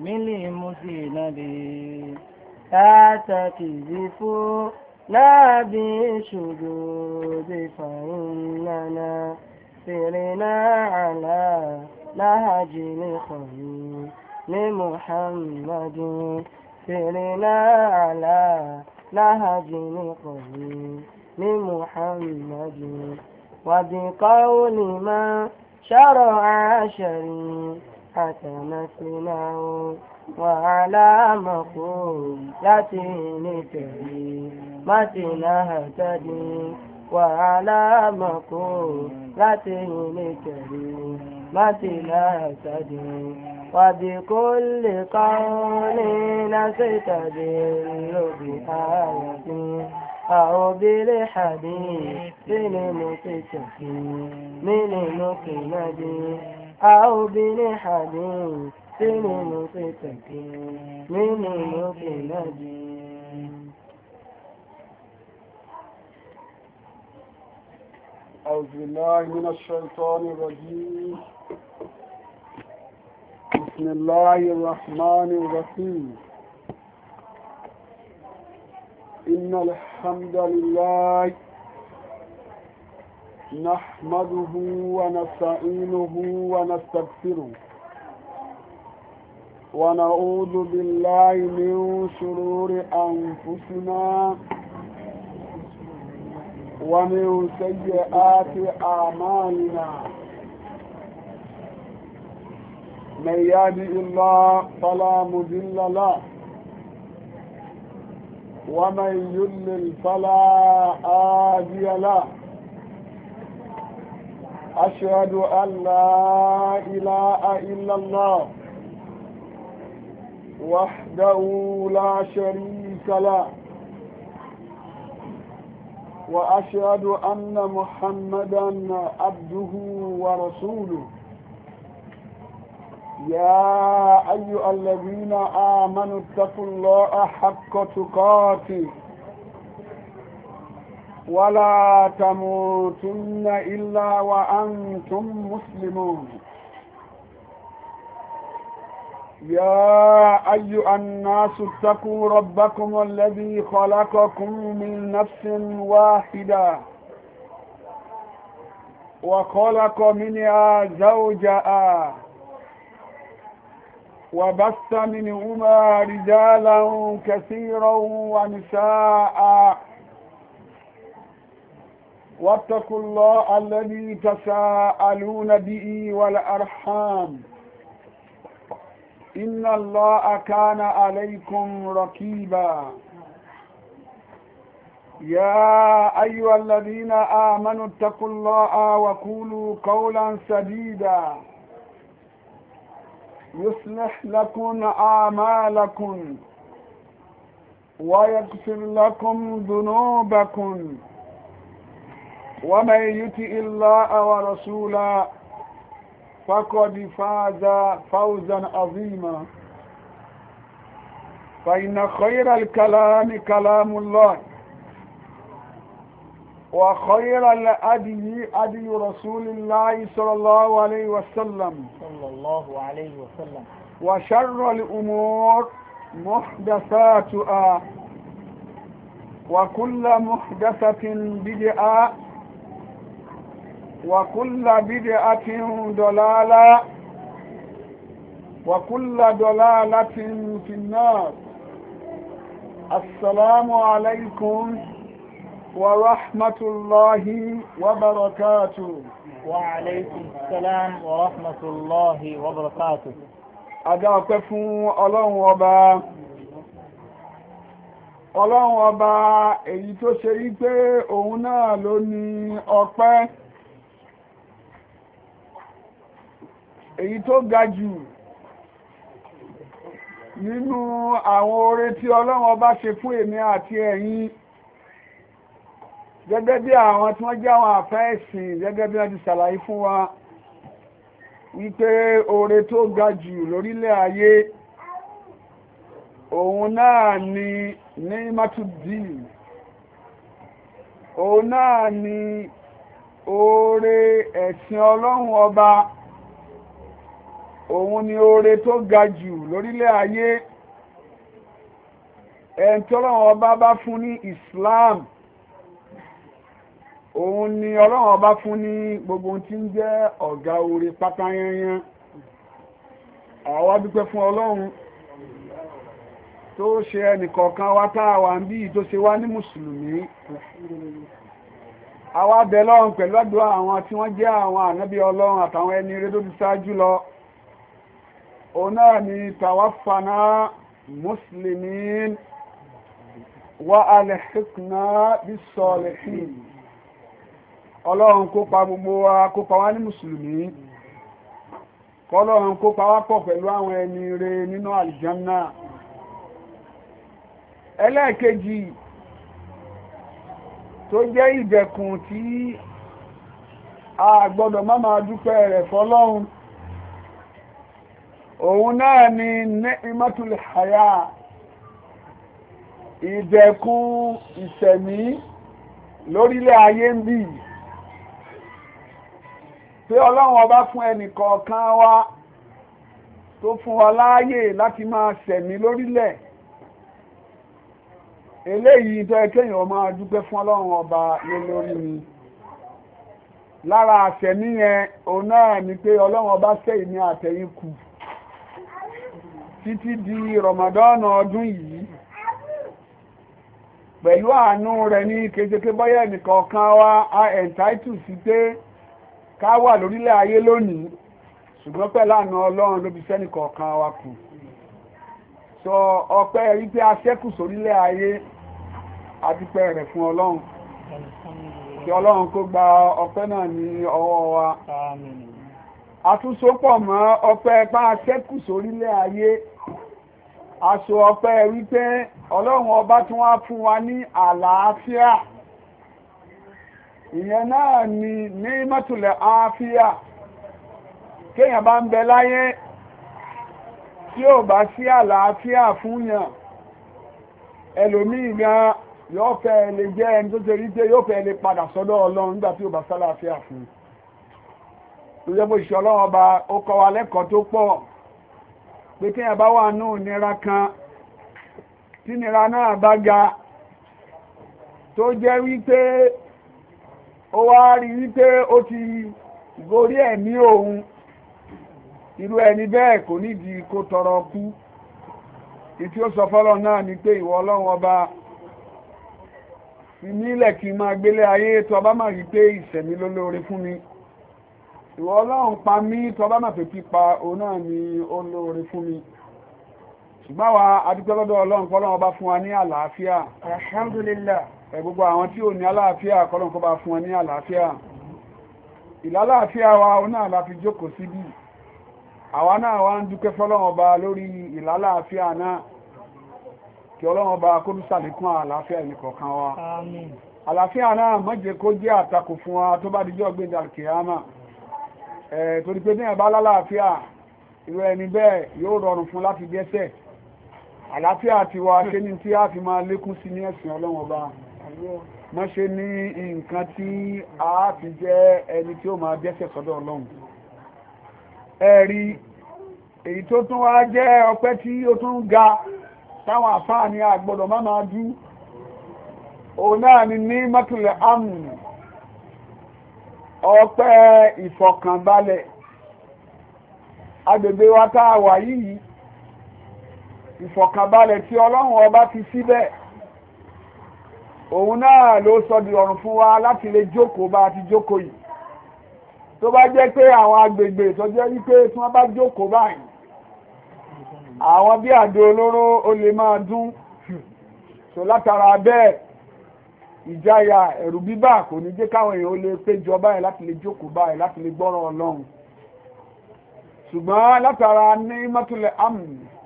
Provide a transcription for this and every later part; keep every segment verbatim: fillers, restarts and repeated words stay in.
من المسند لا تكذفوا لا بالشذوذ فإننا سرنا على نهج الخليل لمحمد سرنا على نهج الخليل لمحمد وبقول من شرع شريعة نسله وعلى مقولته لكريمة نهتدي وعلى مقولته لكريمة نهتدي وبكل قول نستدل بآية أو بالحديث للمتكفي من المسند أو بالحديث للمتكفي من المسند. أعوذ بالله من الشيطان الرجيم. بسم الله الرحمن الرحيم. إن الحمد لله نحمده ونستعينه ونستغفره ونعوذ بالله من شرور أنفسنا ومن سيئات أعمالنا من يهده الله فلا مضل له ومن يضلل فلا هادي له أشهد أن لا إله إلا الله وحده لا شريك له وأشهد أن محمدا عبده ورسوله. يا أيها الذين آمنوا اتقوا الله حق تقاته ولا تموتن إلا وأنتم مسلمون. يا أيها الناس اتقوا ربكم الذي خلقكم من نفس واحدة وخلق منها زوجها وبث منهما رجالا كثيرا ونساء واتقوا الله الذي تساءلون به والأرحام إن الله كان عليكم رقيبا. يا أيها الذين آمنوا اتقوا الله وقولوا قولا سديدا يصلح لكم أعمالكم ويغفر لكم ذنوبكم ومن يطع الله ورسوله فقد فاز فوزا عظيما. فإن خير الكلام كلام الله وخير الهدي هدي رسول الله صلى الله عليه وسلم صلى الله عليه وسلم وشر الأمور محدثاتها وكل محدثة بدعة وكل بدعة ضلالة وكل ضلالة في النار. السلام عليكم ورحمة الله وبركاته. وعليكم السلام ورحمة الله وبركاته. Adáwọ̀pẹ́ fún Ọlọ́run ọba. Ọlọ́run ọba èyí tó ṣe rí pé òun náà ló ní ọpẹ́. Èyí tó ga jù nínú àwọn oore tí Ọlọ́run ọba ṣe fún èmi àti ẹ̀yin gẹ́gẹ́ bí àwọn tí wọ́n jẹ́ àwọn àfẹ́ ẹ̀sìn gẹ́gẹ́ bí wọ́n ti ṣàlàyé fún wa wípé oore tó ga jù lórílẹ̀ ayé òun náà ni ni'matud-din, òun náà ni oore ẹ̀sìn Ọlọ́run ọba òun ni oore tó ga jù lórílẹ̀ ayé. ẹni tí ọlọ́run ọba bá fún ní Islam òun ni ọlọ́run ọba fún ní gbogbo ohun tí ń jẹ́ ọ̀gá oore pátá yányán. àwa dúpẹ́ fún ọlọ́run tó ṣe ẹnìkọ̀ọ̀kan wa tá a wà ń bí tó ṣe wá ní mùsùlùmí. àwa bẹ̀ lọ́run pẹ̀lú àdúrà àwọn tí wọ́n jẹ́ àwọn ànábì ọlọ́run àtàwọn ẹni rere tó ti ṣáájú lọ. òun náà ni tawaffana muslimin wa alhiqna bis-salihin. ọlọ́run kó pa gbogbo wa kó pa wá ní mùsùlùmí. kọ́lọ́run kó pa wá pọ̀ pẹ̀lú àwọn ẹni rere nínú àlìjánná. ẹlẹ́ẹ̀kejì tó jẹ́ ìdẹ̀kùn tí a gbọ́dọ̀ má máa dúpẹ́ rẹ̀ fọ́lọ́run òun náà ni ni'matul haya, ìdẹ̀kùn ìṣẹ̀mí lórílẹ̀ ayé ń bì. pé ọlọ́run ọba fún ẹnìkọ̀ọ̀kan wa tó fún wa láàyè láti máa ṣẹ̀mí lórílẹ̀. eléyìí tó yẹ kéèyàn máa dúpẹ́ fún ọlọ́run ọba lé lórí ni. lára àṣẹ̀mí yẹn òun náà ni pé ọlọ́run ọba ṣẹ́ ìní àtẹ̀yìn kù títí di Ramadan ọdún yìí pẹ̀lú àánú rẹ̀ ní kéṣeké bọ́yẹ̀ nìkọ̀ọ̀kan wa a entitled sí pé ká wà lórílẹ̀ ayé lónìí, ṣùgbọ́n pẹ̀lú àánú ọlọ́run ló fi sẹ́nìkọ̀ọ̀kan wa kù. sọ ọpẹ́ rí pé a ṣẹ́kù sórílẹ̀ ayé adúpẹ́ rẹ̀ fún ọlọ́run, kí ọlọ́run kó gba ọpẹ́ náà ní ọwọ́ wa. àtúnṣopọ̀ mọ́ ọpẹ́ bá a ṣẹ́kù sórílẹ̀ ayé, aṣọ ọpẹ́ wípé ọlọ́run ọba tí wọ́n fún wa ní àlàáfíà. ìyẹn náà ni ní mọ́tòlẹ̀ àáfíà. kéèyàn bá ń bẹ láyé tí ò bá sí àlàáfíà fún yàn, ẹlòmíì gan yóò fẹ́ lè jẹ́ ẹni tó ṣe rí pé yóò fẹ́ lè padà sọ́dọ̀ ọlọ́run nígbà tí ò bá sálàáfíà fún un. tó jẹ́ bó ṣe ọlọ́run ọba ó kọ́ wa lẹ́kọ̀ọ́ tó pọ̀ pé kéèyàn bá wà nù nira kan tí nira náà bá ga tó jẹ́ wípé ó wá rí wípé ó ti gorí ẹ̀mí òun, irú ẹni bẹ́ẹ̀ kò nídìí kó tọrọ kú. ìtí ó sọ fọ́lọ́ náà ni pé ìwọ ọlọ́run ọba fi nílẹ̀ kí n máa gbélé ayé tó ọba máa rí pé ìṣẹ̀mí ló lóore fún mi. ìwọ ọlọ́run pa mí tó ọba máa pè pípa òun náà ni ó lóore fún mi. ṣùgbọ́n wa adúpẹ́ lọ́dọ̀ ọlọ́run kọ́lọ́run ọba fún wa ní àlàáfíà. alhamdulillah. ẹ gbogbo àwọn tí ò ní àlàáfíà kọ́lọ́run kó bá fún wa ní àlàáfíà. ìlàlàáfíà wa òun náà la fi jókòó síbí. àwa náà wá ń dúpẹ́ fọ́lọ́run ọba lórí ìlàlàáfíà náà, kí ọlọ́run ọba kó ní ṣàlékún àlàáfíà ẹnìkọ̀ọ̀kan wa. Àmín. àlàáfíà náà má jẹ́ kó jẹ́ àtakò fún wa tó bá dijọ́ gbéǹde àlùkìyámà. ẹ̀ torí pé bíyàn bá lálàáfíà irú ẹni bẹ́ẹ̀ yóò rọrùn fún láti dẹ́ṣẹ̀. àlàáfíà ti wa ṣe ní tí a fi máa lékún sí ní ẹ̀sìn ọlọ́run ọba, má ṣe ní nǹkan tí a fi jẹ́ ẹni tí ó máa dẹ́ṣẹ̀ sọ́dọ̀ ọlọ́run. ẹ̀rí èyí tó tún wá jẹ́ ọpẹ́ tí ó tún ga táwọn àfáà ní àgbọ̀dọ̀ má máa dú, òun náà ni ní mọ́tòlẹ̀ àmì, ọpẹ́ ìfọ̀kànbalẹ̀. agbègbè wa tá a wà yìí, ìfọ̀kànbalẹ̀ tí ọlọ́run ọba fi síbẹ̀, òun náà ló sọ di ọ̀run fún wa láti lè jókòó bá a ti jókòó yìí. tó bá jẹ́ pé àwọn agbègbè tó jẹ́ wípé tí wọ́n bá jókòó báyìí, àwọn bí àdó olóró ó lè máa dún. so látara bẹ́ẹ̀ ìjáyà ẹ̀rù bíbà kò ní jẹ́ káwọn èèyàn ó lè péjọ báyìí láti lè jókòó báyìí láti lè gbọ́ràn ọlọ́run. ṣùgbọ́n látara ní mọ́tòlẹ̀ àmì,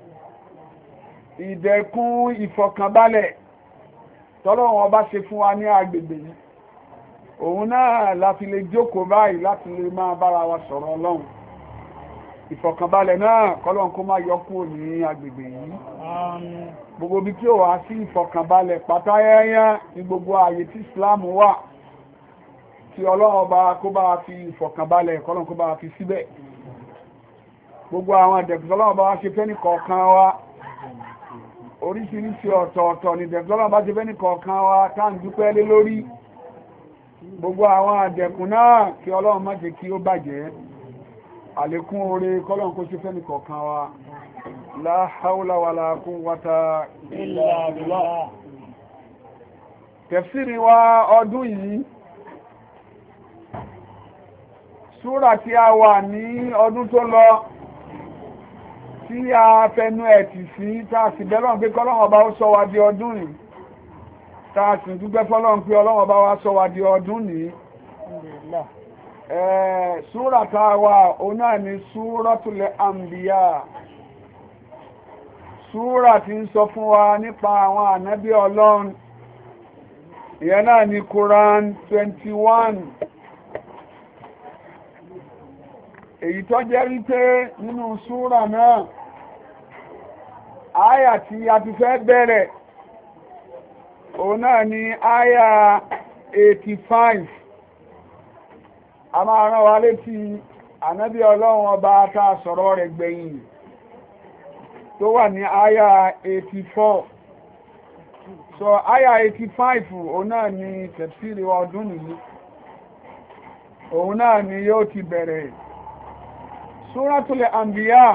ìdẹ̀kùn ìfọ̀kànbalẹ̀ tọ́lọ́run ọba ṣe fún wa ní agbègbè yìí, òun náà la fi lè jókòó báyìí láti lè máa bára wa sọ̀rọ̀ ọlọ́run. ìfọ̀kànbalẹ̀ náà kọ́lọ́run kó má yọ kúrò ní agbègbè yìí. gbogbo bí tí ó wá sí ìfọ̀kànbalẹ̀ pátáyẹ́yẹ́ ní gbogbo ààyè tí Islam wà, tí ọlọ́run ọba kó bá fi ìfọ̀kànbalẹ̀ kọ́lọ́run kó bá fi síbẹ̀. gbogbo àwọn ìdẹ̀kùn tọ́lọ́run bá wá ṣe fẹ́ ní kọ̀ọ̀kan wa oríṣiríṣi ọ̀tọ̀ọ̀tọ̀ ní ìdẹ̀kùn tọ́lọ́run bá ṣe fẹ́ ní kọ̀ọ̀kan wa tá ń dúpẹ́ lé lórí gbogbo àwọn ìdẹ̀kùn náà kí ọlọ́run má jẹ́ kí ó bàjẹ́ àlékún oore kọ́lọ́run kó ṣe fẹ́ ní kọ̀ọ̀kan wa la hawla wala quwwata illa billah. Tafsiri wa ọdún yìí súrà tí a wà ní ọdún tó lọ tí a fẹnu ẹ̀tì sí tá a sì bẹ́lọ́n pé kọ́lọ́run ọba ó sọ wa di ọdún yìí tá a sì dúpẹ́ fọ́lọ́run pé ọlọ́run ọba wa sọ wa di ọdún yìí. Súrà tá a wà òun náà ni Súratul Anbiya, súrà tí ń sọ fún wa nípa àwọn ànábì ọlọ́run, ìyẹn náà ni Quran twenty-one. Èyí tó jẹ́ wípé nínú súrà náà áyà tí a ti fẹ́ bẹ̀rẹ̀ òun náà ni áyà eighty-five. A máa rán wa létí ànábì ọlọ́run ọba tá a sọ̀rọ̀ rẹ̀ gbẹ̀yìn tó wà ní áyà eighty-four. So áyà eighty-five òun náà ni tafsiri ọdún nìyí, òun náà ni yóò ti bẹ̀rẹ̀. Súratul Anbiya,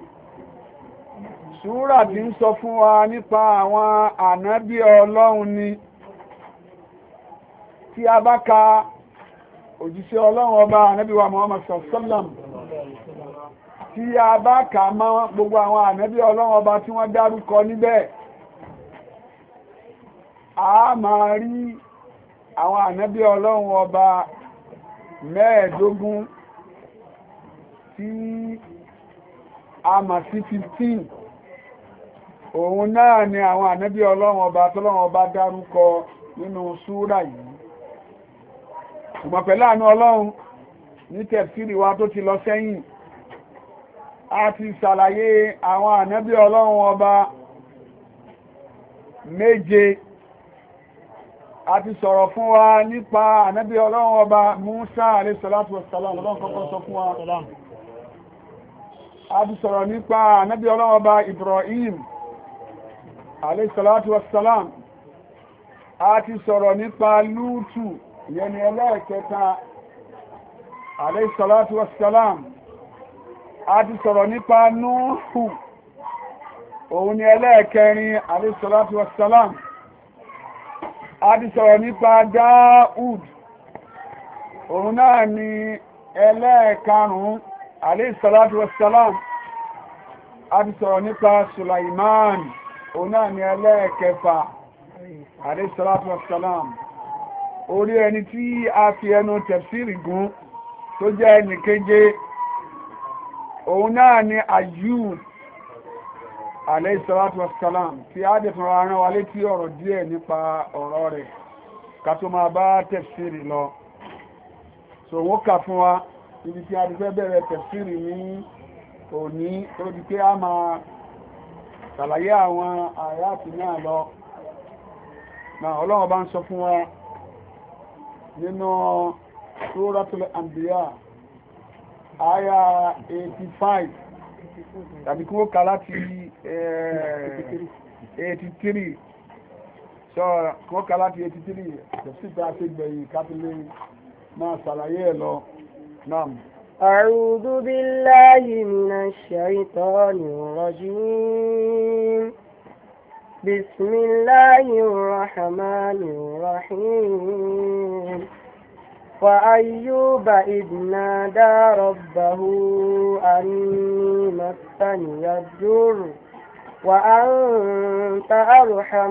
súrà tí ń sọ fún wa nípa àwọn ànábì ọlọ́run ni. Tí a bá ka òjíṣẹ́ ọlọ́run ọba ànábì wa Muhammad sallallahu alaihi wasallam, tí a bá kà mọ́ gbogbo àwọn ànábì ọlọ́run ọba tí wọ́n dárúkọ níbẹ̀, a máa rí àwọn ànábì ọlọ́run ọba mẹ́ẹ̀ẹ́dógún tí a mà sí fifteen. Òun náà ni àwọn ànábì ọlọ́run ọba tọ́lọ́run ọba dárúkọ nínú súrà yìí. Ṣùgbọ́n pẹ̀lú àánú ọlọ́run ní tẹ̀fsírì wa tó ti lọ sẹ́yìn, a ti ṣàlàyé àwọn ànábì ọlọ́run ọba méje. A ti sọ̀rọ̀ fún wa nípa ànábì ọlọ́run ọba Musa alayhi salatu wassalam, ọlọ́run kọ́kọ́ sọ fún wa. A ti sọ̀rọ̀ nípa ànábì ọlọ́run ọba Ibrahim alayhi salatu wassalam. A ti sọ̀rọ̀ nípa Lútù, ìyẹn ni ẹlẹ́ẹ̀kẹta alayhi salatu wassalam. A ti sọ̀rọ̀ nípa Núhù, òun ni ẹlẹ́ẹ̀kẹrin alayhi salatu wassalam. A ti sọ̀rọ̀ nípa Dáúd, òun náà ni ẹlẹ́ẹ̀karùn-ún alayhi salatu wassalam. A ti sọ̀rọ̀ nípa Sulaiman, òun náà ni ẹlẹ́ẹ̀kẹfà alayhi salatu wassalam. Orí ẹni tí a fi ẹnu tafsiri gún tó jẹ́ ẹni keje, òun náà ni Ayub alayhi salatu wassalam, tí a dẹ̀ fún ara wa létí ọ̀rọ̀ díẹ̀ nípa ọ̀rọ̀ rẹ̀ ká tó máa bá tafsiri lọ. So wọ́n kà fún wa ibi tí a ti fẹ́ bẹ̀rẹ̀ tafsiri ní òní tó di pé a máa ṣàlàyé àwọn àyátì náà lọ. Náà Ọlọ́run bá ń sọ fún wa nínú Suratul Anbiya àyà eighty-five, tàbí kí ó kà láti eighty-three. So kí ó kà láti eighty-three tẹ̀síta sí gbẹ̀yìn kápílẹ̀ máa ṣàlàyé ẹ̀ lọ. Naam. أعوذ بالله من الشيطان الرجيم. بسم الله الرحمن الرحيم. وأيوب إذ نادى ربه أني مسني الضر وأنت أرحم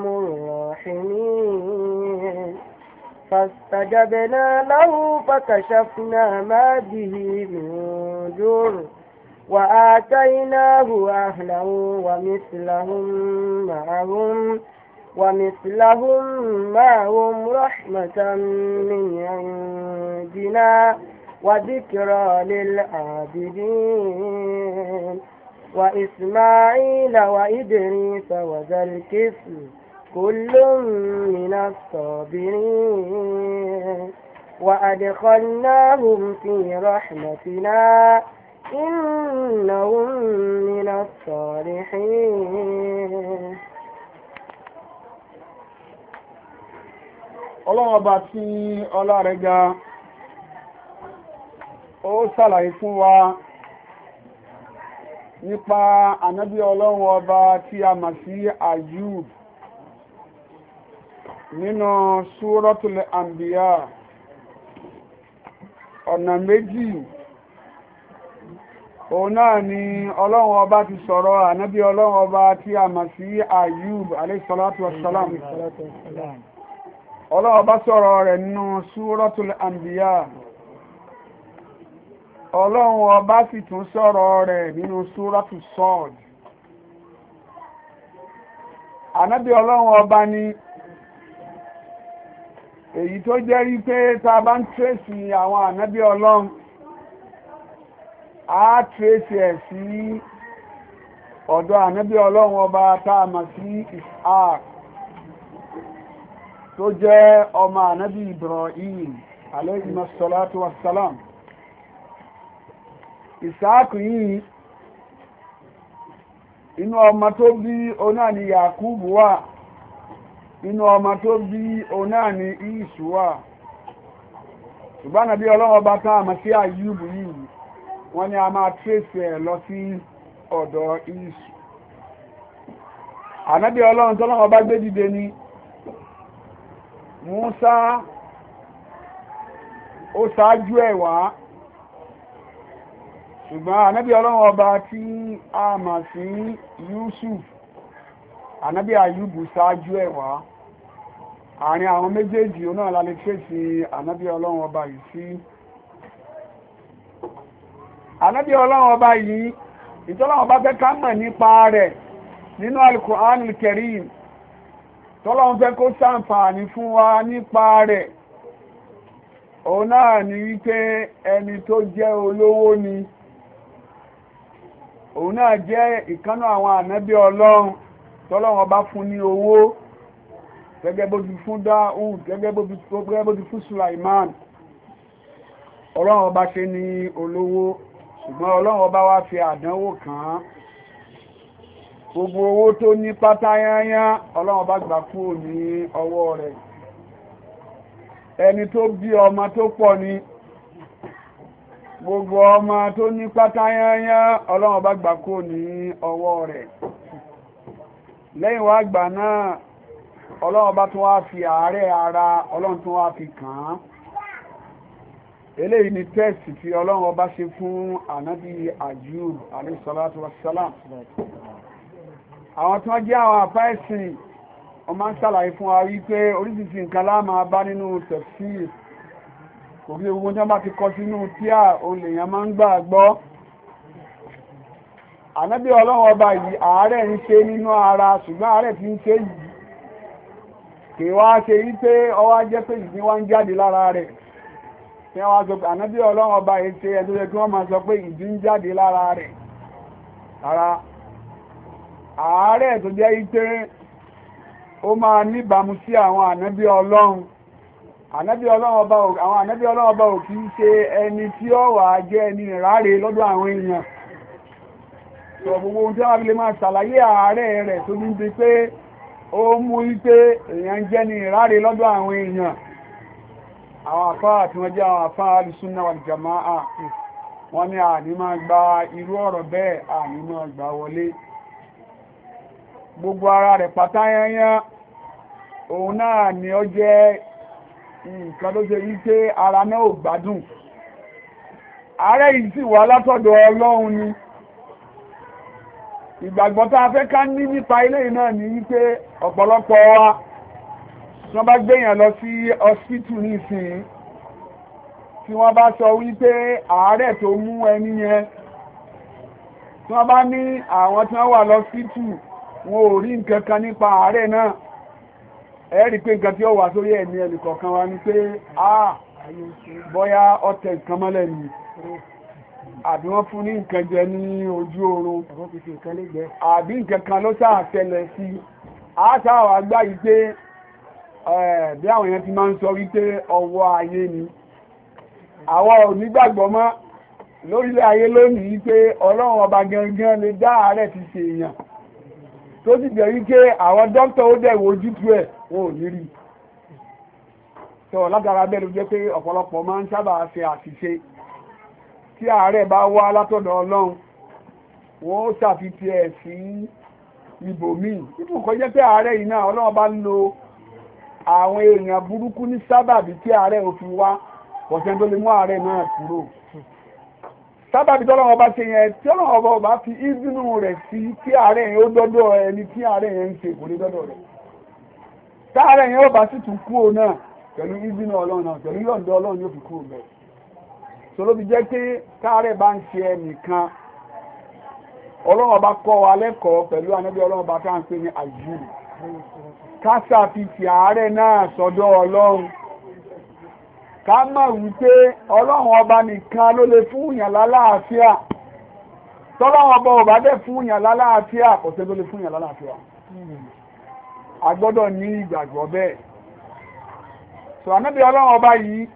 الراحمين. فاستجبنا له فكشفنا ما به من ضر وآتيناه أهلا ومثلهم معهم ومثلهم معهم رحمة من عندنا وذكرى للعابدين. وإسماعيل وإدريس وذا الكفل كل من الصابرين وأدخلناهم في رحمتنا إنهم من الصالحين. Ọlọ́run ọba tí ọlá rẹ̀ ga, ó ṣàlàyé fún wa nípa ànábì Ọlọ́run ọba tí a mọ̀ sí Ayub nínú Suratul Anbiya. Ọ̀nà méjì òun náà ni Ọlọ́run ọba ti sọ̀rọ̀ ànábì Ọlọ́run ọba tí a mọ̀ sí Ayub alayhi salatu wassalam. Ọlọ́run ọba sọ̀rọ̀ rẹ̀ nínú Suratul Anbiya. Ọlọ́run ọba sì tún sọ̀rọ̀ rẹ̀ nínú Suratul Sad. Ànábì Ọlọ́run ọba ni èyí tó jẹ́ rí pé tá a bá ń tírèsì àwọn ànábì Ọlọ́run, a tírèsì ẹ̀ sí ọ̀dọ̀ ànábì Ọlọ́run ọba tá a mọ̀ sí Ishaq, tó jẹ́ ọmọ ànábì Ibrahim alayhi salatu wassalam. Ishaq yìí inú ọmọ tó bí ọ̀nà ni Yakubu wà, inú ọmọ tó bí ọ̀nà ni Isu wà. Ṣùgbọ́n ànábì Ọlọ́run ọba tá a mọ̀ sí Ayub yìí, wọ́n ní a máa tírèsì ẹ̀ lọ sí ọ̀dọ̀ Isu. Ànábì Ọlọ́run tọ́lọ́run ọba gbé dìde ni Musa, ó ṣáájú ẹ̀ wá, ṣùgbọ́n ànábì Ọlọ́run ọba tí a mọ̀ sí Yusuf, ànábì Ayubu ṣáájú ẹ̀ wá. Àárín àwọn méjèèjì ó náà lálẹ́ tírèsì ànábì Ọlọ́run ọba yìí sí. Ànábì Ọlọ́run ọba yìí, ìtọ́lọ́run ọba fẹ́ ká mọ̀ nípa rẹ̀ nínú Al-Qur'anul Karim, tọ́lọ́run fẹ́ kó ṣàǹfààní fún wa nípa rẹ̀, òun náà ni wípé ẹni tó jẹ́ olówó ni, òun náà jẹ́ ìkánú àwọn ànábì Ọlọ́run tọ́lọ́run ọba fún ní owó, gẹ́gẹ́ bó ti fún Dáúd, gẹ́gẹ́ bó ti fún Sulaiman. Ọlọ́run ọba ṣe ní olówó, ṣùgbọ́n Ọlọ́run ọba wá fi àdánwò kàn án. Gbogbo owó tó ní pátáyáyá Ọlọ́run bá gbà kúrò ní ọwọ́ rẹ̀. Ẹni tó bí ọmọ tó pọ̀ ni, gbogbo ọmọ tó ní pátáyáyá Ọlọ́run bá gbà kúrò ní ọwọ́ rẹ̀. Lẹ́yìn wá gbà náà Ọlọ́run bá tún wá fi àárẹ̀ ara Ọlọ́run tún wá fi kàn án. Eléyìí ni tẹ́ẹ̀sì tí Ọlọ́run ọba ṣe fún ànábì Ayub alayhi salatu wassalam. Àwọn tí wọ́n jẹ́ àwọn àfá ẹ̀sìn, wọ́n máa ń ṣàlàyé fún wa wípé oríṣiríṣi nǹkan la máa bá nínú tafsir. Kò bí gbogbo tí wọ́n bá ti kọ sínú tíà, òun lèèyàn máa ń gbà gbọ́. Ànábì Ọlọ́run ọba yìí àárẹ̀ ń ṣe nínú ara, ṣùgbọ́n àárẹ̀ tí ń ṣe yìí kì wá ṣe wípé ọwá jẹ́ pé ìdí wá ń jáde lára rẹ̀. Kí wọ́n wá sọ pé ànábì Ọlọ́run ọba yìí ṣe ẹjọ́ yẹ kí wọ́n máa sọ pé ìdí ń jáde lára rẹ̀. Ara àárẹ̀ tó jẹ́ wípé ó máa níbàmú sí àwọn ànábì Ọlọ́run. Ànábì Ọlọ́run ọba, àwọn ànábì Ọlọ́run ọba ò kìí ṣe ẹni tí ó wà jẹ́ ẹni ìráre lọ́dọ̀ àwọn èèyàn. Sọ gbogbo ohun tí wọ́n fi lè máa ṣàlàyé àárẹ̀ rẹ̀ tó ní bí pé ó mú wípé èèyàn jẹ́ ní ìráre lọ́dọ̀ àwọn èèyàn. Àwọn àfáà tí wọ́n jẹ́ àwọn àfáà Al-Sunnah wal Jama'ah, wọ́n ní àní máa gba irú ọ̀rọ̀ bẹ́ẹ̀, àní máa gbà wọlé. Gbogbo ara rẹ̀ pátáyányá, òun náà ni ó jẹ́ nǹkan tó ṣe wípé ara náà ò gbádùn. Àárẹ̀ yìí sì wá látọ̀dọ̀ Ọlọ́run ni. Ìgbàgbọ́ tá a fẹ́ ká ní nípa ilé náà ni wípé ọ̀pọ̀lọpọ̀ wa tí wọ́n bá gbéyàn lọ sí hospital nísìnyí, tí wọ́n bá sọ wípé àárẹ̀ tó mú ẹni yẹn, tí wọ́n bá ní àwọn tí wọ́n wà lọ hospital wọn ò rí nǹkan kan nípa àárẹ̀ náà, ẹ rí pé nǹkan tí ó wà sórí ẹ̀mí ẹnìkọ̀ọ̀kan wa ni pé ah bóyá ọ̀tẹ̀ nǹkan mọ́lẹ̀ ni, àbí wọ́n fún ní nǹkan jẹ ní ojú oorun, àbí nǹkan kan ló sáà ṣẹlẹ̀ sí. Àtàwà gbá yìí pé bí àwọn èèyàn ti máa ń sọ wípé ọwọ́ ayé ni. Àwọn ò nígbàgbọ́ mọ́ lórílẹ̀ ayé lónìí pé ọlọ́run ọba gangan lè dá àárẹ̀ ti ṣe èèyàn tó sì jẹ́ wípé àwọn dókítà ó dẹ̀ wojútu ẹ̀ wọn ò ní rí tó látara bẹ́ẹ̀ ló jẹ́ pé ọ̀pọ̀lọpọ̀ máa ń sábà ṣe àṣìṣe tí àárẹ̀ bá wá látọ̀dọ̀ ọlọ́run wọ́n ó ṣàfihàn ẹ̀ sí ibòmíì ibùn kọ́ jẹ́ pé àárẹ̀ yìí náà ọlọ́run bá ń lo àwọn èèyàn burúkú ní sábàbí tí àárẹ̀ ò fi wá ọ̀sẹ̀ tó lè mú àárẹ̀ náà kúrò sábàbí tọ́lọ́wọ́ bá ṣe yẹn tí ọlọ́wọ́ bá fi ìbínú rẹ̀ sí tí àárẹ̀ yẹn ó dọ́dọ̀ ẹni tí àárẹ̀ yẹn ń ṣe kò lè dọ́dọ̀ rẹ̀ táàrẹ̀ yẹn ó bá sì tún kúrò náà pẹ̀lú ìbínú ọlọ́run náà pẹ̀lú yọ̀ǹda ọlọ́run yóò fi kúrò bẹ́ẹ̀ sọ ló fi jẹ́ pé táàrẹ̀ bá ń ṣe ẹnìkan ọlọ́run bá kọ́ wa lẹ́kọ̀ọ́ pẹ̀lú anábí ọlọ́run bá tá à ń pè ní àyù ká ṣàfihàn àárẹ̀ náà sọ́dọ̀ ọlọ́run ká mọ̀ wípé ọlọ́run ọba nìkan ló lè fún ìyàn lálàáfíà tọ́lọ́run ọba ọba dẹ̀ fún ìyàn lálàáfíà kò tẹ́ ló lè fún ìyàn lálàáfíà a gbọ́dọ̀ ní ìgbàgbọ́ bẹ́ẹ̀ sọ ànábì ọlọ́run ọba yìí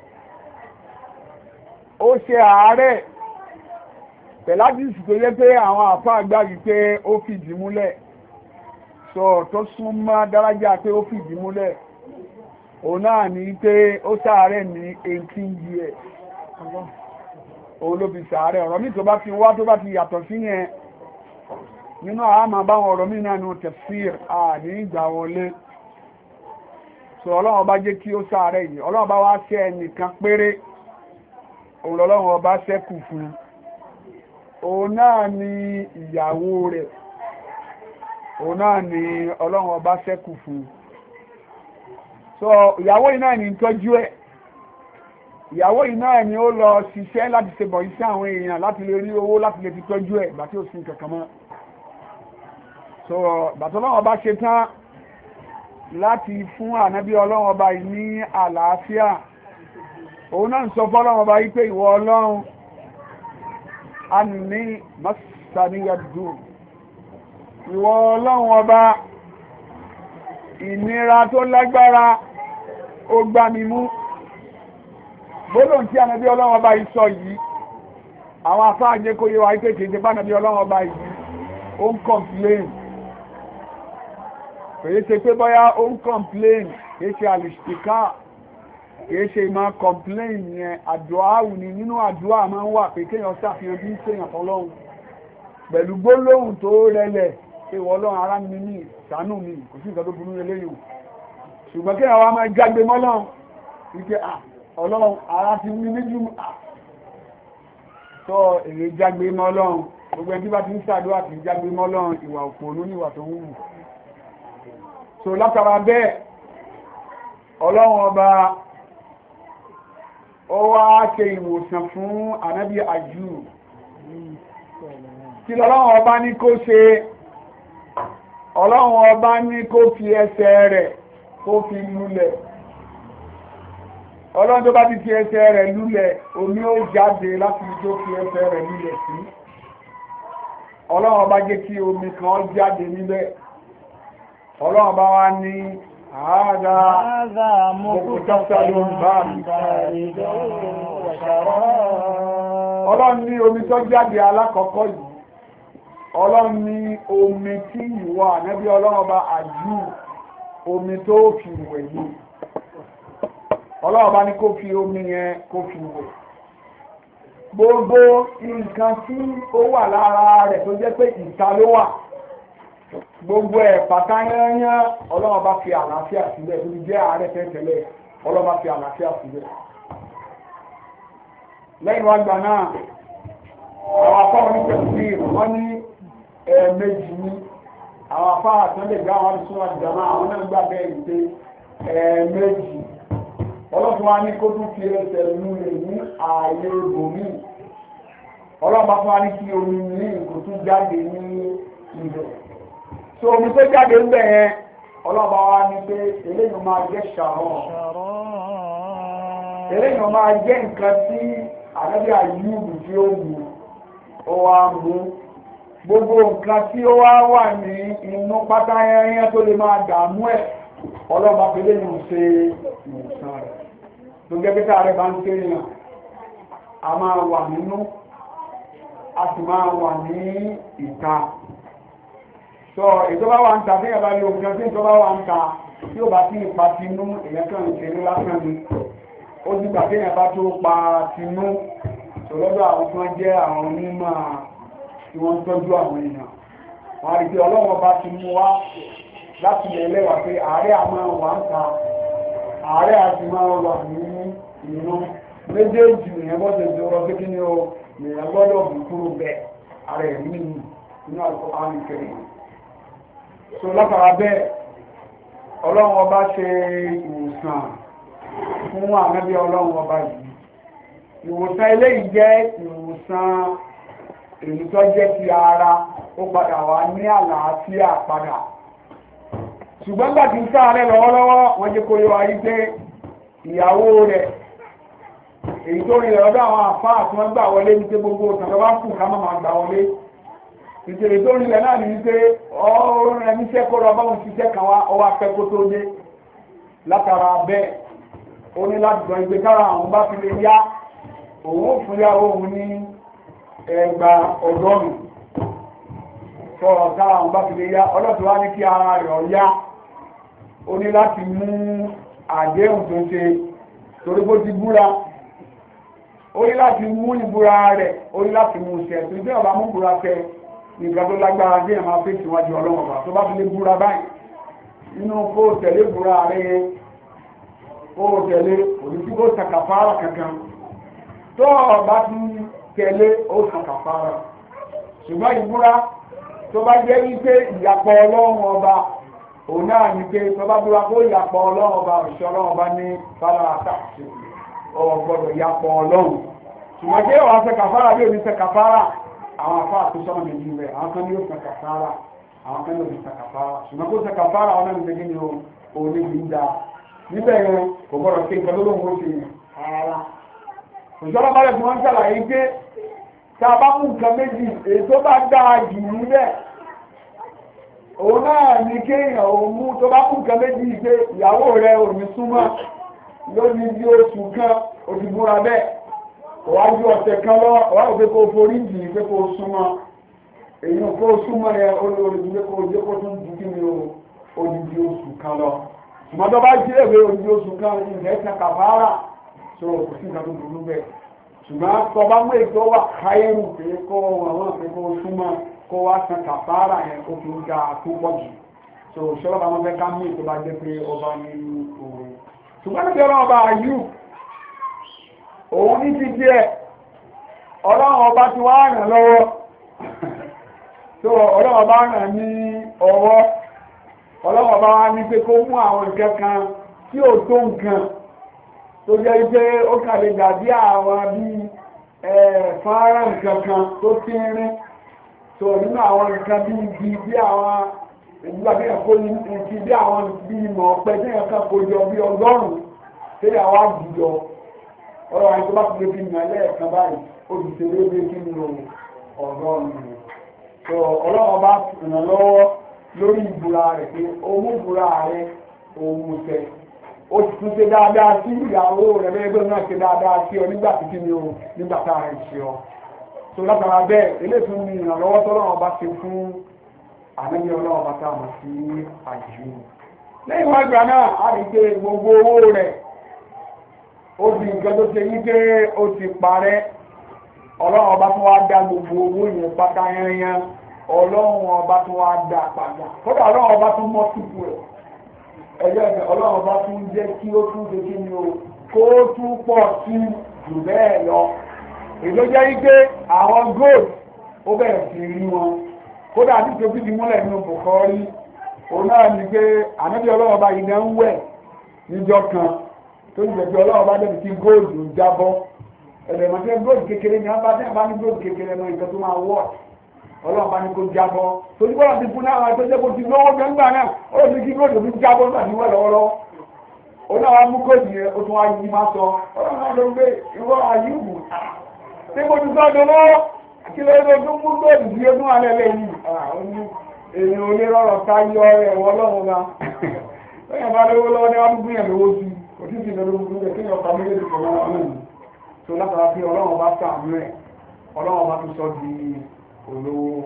ó ṣe àárẹ̀ pẹ̀lájísì tó yẹ pé àwọn àfá àgbà yìí pé ó fìdí múlẹ̀ sọ tó súnmọ́ dárájà pé ó fìdí múlẹ̀ òun náà ní pé ó ṣàárẹ̀ ní eighteen years òun ló fi ṣàárẹ̀ ọ̀rọ̀ mi tó bá fi wá tó bá ti yàtọ̀ sí yẹn nínú àmà báwọn ọ̀rọ̀ mi náà ní tafsir àní ìgbà wọlé sọ ọlọ́run ọba jẹ́ kí ó ṣàárẹ̀ yìí ọlọ́run bá wá ṣe ẹnìkan péré òun lọ́lọ́run ọba ṣẹ́kù fún òun náà ni ìyàwó rẹ̀ òun náà ni ọlọ́run ọba ṣẹ́kù fún so ìyàwó yìí náà ni tọ́jú ẹ̀ ìyàwó yìí náà ni ó lọ ṣiṣẹ́ láti ṣe bọ̀ iṣẹ́ àwọn èèyàn láti lè rí owó láti lè fi tọ́jú ẹ̀ ìgbà tí ó sin kankan mọ́ so bàtọ́ ọlọ́run ọba ṣe tán láti fún ànábí ọlọ́run ọba yìí ní àlàáfíà òun náà ń sọ fọ́lọ́run ọba yìí pé ìwọ ọlọ́run a ní mọ́sàníyàdù ìwọ ọlọ́run ọba ìnira tó lágbára ó gbá mi mú gbólóhùn tí ànábí ọlọ́run ọba yìí sọ yìí àwọn afáàjẹ́ kó yé wa ipé kèje bá ànábí ọlọ́run ọba yìí ó ń complain kìí ṣe pé bọ́yá ó ń complain kìí ṣe àlìṣìká kìí ṣe máa complain yẹn àdúà ní nínú àdúà máa ń wà pé kéèyàn ṣàfihàn bí ń ṣèyàn fọlọ́run pẹ̀lú gbólóhùn tó rẹlẹ̀ pé wọ́n ọlọ́run ara mi ní ìṣàánú mi kò sí nǹkan tó burú eléyìí ṣùgbọ́n kéèyàn wá máa jágbe mọ́lọ́run wípé ọlọ́run ara ti ní méjì tó èrè jágbe mọ́lọ́run gbogbo ẹni tí bá ti ń ṣàdúrà ti jágbe mọ́lọ́run ìwà òpònú níwà tó ń wù so látara bẹ́ẹ̀ ọlọ́run ọba ó wá ṣe ìwòsàn fún ànábì Àyùbù kí lọ́lọ́run ọba ní kó ṣe ọlọ́run ọba ní kó fi ẹsẹ̀ rẹ̀ kó fi lulẹ̀ ọlọ́run tó bá ti fi ẹsẹ̀ rẹ̀ lulẹ̀ omi ó jáde láti tó fi ẹsẹ̀ rẹ̀ lulẹ̀ sí ọlọ́run ọba jẹ́ kí omi kan jáde níbẹ̀ ọlọ́run bá wá ní àádá mọ́kútásálò ń bá mi ọlọ́run ní omi tó jáde alákọ̀ọ́kọ́ yìí ọlọ́run ní omi tí ìwọ ànábí ọlọ́run bá Àyùbù omi tó fi wẹ̀ yìí ọlọ́run bá ní kó fi omi yẹn kó fi wẹ̀ gbogbo nǹkan tí ó wà lára rẹ̀ tó jẹ́ pé ìta ló wà gbogbo ẹ̀ pàtàyányán ọlọ́run bá fi àlàáfíà sílẹ̀ tó jẹ́ ààrẹ tẹ́tẹ̀lẹ̀ ọlọ́run bá fi àlàáfíà sílẹ̀ lẹ́yìn wá gbà náà àwọn afọ́ ní pẹ̀lú wọ́n ní ẹ̀ẹ̀mejì ní àwọn afá àtúnlẹ̀ gbá wọn sún àjàmá àwọn náà gbà bẹ́ẹ̀ ìpé ẹ̀ẹ̀mejì ọlọ́run wá ní kó tún fi ẹsẹ̀ lú rẹ̀ ní ààyè ibòmí ọlọ́run bá fún wa ní kí omi ní kò tún jáde ní ibẹ̀ so omi tó jáde ń bẹ̀ yẹn ọlọ́ba wa ní pé eléyìí máa jẹ́ ṣàrọ̀ eléyìí máa jẹ́ nǹkan tí ànábì Àyùbù tí ó wù ó wá mú gbogbo nǹkan tí ó wá wà ní inú pátá yẹn tó lè máa dààmú ẹ̀ ọlọ́ba pé eléyìí ṣe ìwòsàn rẹ̀ tó gẹ́gẹ́ tá a rẹ̀ bá ń ṣe yàn a máa wà nínú a sì máa wà ní ìta sọ ìjọba wa ń ta bí ẹ̀bá ní òkè tí ìjọba wa ń ta tí ó bá sí ipa tinú èyàn kan ṣe ní lásán ni ó ti gbà bí ẹ̀bá tó pa tinú lọ́dọ̀ àwọn tí wọ́n jẹ́ àwọn onímọ̀ tí wọ́n ń tọ́jú àwọn èèyàn wọ́n á rí pé ọlọ́wọ́n bá ti mú wá láti lè lẹ́wà pé ààrẹ àmọ́ wà ń ta ààrẹ àti máa wà ní inú méjèèjì èèyàn gbọ́dọ̀ jẹ́ ọ̀rọ̀ pé kí ni ó èèyàn gbọ́dọ̀ bù kúrò bẹ́ẹ̀ ààrẹ ní inú àlùkò àmì kẹrin so látara bẹ́ẹ̀ ọlọ́run ọba ṣe ìwòsàn fún ànábì ọlọ́run ọba yìí ìwòsàn eléyìí jẹ́ ìwòsàn èyí tó jẹ́ ti ara ó padà wá ní àlàáfíà padà ṣùgbọ́n gbà tí ń sáré lọ́wọ́lọ́wọ́ wọ́n jẹ́ kó yọ ayé pé ìyàwó rẹ̀ èyí tó rí lọ́dọ̀ àwọn àfáà tí wọ́n gbà wọlé ní pé gbogbo ọ̀tàn tó bá kù ká má máa gbà wọlé ìṣèlè tó rí lẹ̀ náà ní pé ọ̀rọ̀ rẹ̀ níṣẹ́ kó lọ báwọn ṣiṣẹ́ kan wá ọwọ́ afẹ́ kó tó dé látara bẹ́ẹ̀ ó ní láti gbọ́ ìgbé kára àwọn bá fi lè yá òun ó fún yàwó òun ní ẹgbà ọgọ́rùn sọ̀rọ̀ kára àwọn bá fi lè yá ọlọ́tọ̀ wá ní kí ara rẹ̀ ọ̀yá ó ní láti mú àdéhùn tó ṣe torí bó ti búra ó ní láti mú ìbúra rẹ̀ ó ní láti mú ṣẹ tó jẹ́ ọba mú búra fẹ́ nǹkan tó lágbára bí ẹ̀mà fẹ́ síwájú ọlọ́run ọba tó bá fi lè búra báyìí nínú kó tẹ̀lé búra rẹ̀ kó tẹ̀lé òdìsí kó sàkàfàrà kankan tó bá ti tẹ̀lé ó sàkàfàrà ṣùgbọ́n ìbúra tó bá jẹ́ wípé ìyàpọ̀ ọlọ́run ọba òun náà ní pé tó bá búra kó ìyàpọ̀ ọlọ́run ọba òṣìṣẹ́ ọlọ́run ọba ní fara àtàkì ọgbọ́dọ̀ ìyàpọ̀ ọlọ́run ṣùgbọ́n kí wọ́n sàkàfàrà bí òní sàkàfàrà àwọn afá àtúnṣọ́nà méjì rẹ̀ àwọn kan ní ó san kàfàrà àwọn kan ní ó san kàfàrà ṣùgbọ́n kó san kàfàrà ọ̀nà ìgbẹ́gí ni òun ní ìlú dá níbẹ̀ yẹn kò gbọ́dọ̀ ṣe nǹkan lólóhùn ó ṣe yẹn ara òṣìṣọ́nà bá rẹ̀ fún wọn ṣàlàyé pé tá a bá mú nǹkan méjì èyí tó bá dáa jù níbẹ̀ òun náà ní kéèyàn òun mú tó bá mú nǹkan méjì pé ìyàwó rẹ̀ ò ní súnmọ́ lónìí bí oṣù kan òdìbúra bẹ́ẹ̀ wájú ọ̀sẹ̀ kan lọ wá òfin kó forí jì pé kó súnmọ́ èyí kó súnmọ́ yẹ olórí pé kó jẹ́ kó tún jù kí ni odidi oṣù kan lọ ṣùgbọ́n tó bá jẹ́ èwe odidi oṣù kan ilẹ̀ ẹ̀sẹ̀ kàfàrà tó kò sí ìgbà tó burú bẹ́ẹ̀ ṣùgbọ́n tó bá mú ètò wà káyẹ̀rù pé kó wọ́n pé kó súnmọ́ kó wá san kàfàrà yẹn kó fi ń ga tó pọ̀ jù tó ṣọlọ́ bá wọn fẹ́ ká mú ètò bá jẹ́ pé ọba ní òru ṣùgbọ́n níbi ọlọ́run bá yù òun ní ti díẹ̀ ọlọ́run ọba ti wá ràn lọ́wọ́ tó ọlọ́run ọba ràn ní ọwọ́ ọlọ́run ọba wá ní pé kó mú àwọn nǹkan kan tí ò tó nǹkan tó jẹ́ pé ó kà lè dàbí àwọn bí fọ́nrán nǹkan kan tó tínrín tó nínú àwọn nǹkan bí igi bí àwọn ìgbà bí ẹ̀kọ́ ní bí àwọn bí ìmọ̀ ọ̀pẹ tí ẹ̀kan kò jọ bí ọgọ́rùn-ún tí àwọn àjùjọ ọ̀rọ̀ àìsọ́ bá ti lè fi ìmọ̀ ẹlẹ́ẹ̀kan báyìí ó ti ṣe lébe kí ni ọgọ́rùn-ún so ọlọ́run bá ràn lọ́wọ́ lórí ìbúra rẹ̀ pé owó ìbúra rẹ̀ òun tẹ̀ ó ti tún ṣe dáadáa sí ìyàwó rẹ̀ lẹ́gbẹ́ náà ṣe dáadáa sí ọ nígbà tí kí ni o nígbà tá a rẹ̀ ṣe ọ so látara bẹ́ẹ̀ eléyìí tún ní ìrànlọ́wọ́ tọ́lọ́run bá ṣe fún ànábì ọlọ́run bá tá a mọ̀ sí àjù lẹ́yìn wá gbà náà a rí pé gbogbo owó rẹ̀ ó di nǹkan tó ṣe yí pé ó ti parẹ́ ọlọ́run ọba tó wá dá gbogbo owó yẹn pátá yẹnyẹn ọlọ́run ọba tó wá dá padà kódà ọlọ́run ọba tó mọ́ sípò ẹ̀ ẹ̀yẹ́ ẹ̀fẹ̀ ọlọ́run ọba tún jẹ́ kí ó tún ṣe kí ni o kó tún pọ̀ sí jù bẹ́ẹ̀ lọ èló jẹ́ yí pé àwọn gold ó bẹ̀rẹ̀ sí rí wọn kódà tí tó fìdí múlẹ̀ nínú Bukhari òun náà ní pé ànábì ọlọ́run ọba yìí náà ń wẹ̀ níjọ́ kan tó ń jẹ́ pé ọlọ́run bá dẹ̀bi tí góòlù ń jábọ́ ẹ̀rẹ̀ mọ̀ tí góòlù kékeré ní abá tẹ́ bá ní góòlù kékeré mọ́ nǹkan tó máa wọ̀ ọlọ́run bá ní kó jábọ́ torí bọ́lá ti fún náà tó jẹ́ kó ti lọ́wọ́ gbẹ́ngbà náà ó lè fi kí góòlù fi jábọ́ nígbà tí wọ́n lọ́wọ́lọ́wọ́ ó náà wá mú kóòtù yẹn ó tún wá yí má sọ ọlọ́run náà ló ń gbé ìwọ àyíwù tí mo ti sọ́dọ̀ lọ́wọ́ kí ló dé tó mú góòlù sí ọdún alẹ́ lẹ́yìn èèyàn onírọ̀rọ̀ ká yọ ẹ̀wọ̀ ọlọ́run wa lẹ́yìn bá lówó lọ́wọ́ ní wọ́n tún gbìyànjú owó sí òtítì lọ́dún gbogbo rẹ̀ kí ni ọ̀pá méjèèjì pọ̀ lọ́wọ́ náà tó látara pé ọlọ́run bá sàánú ẹ̀ ọlọ́run bá tún sọ di olówó.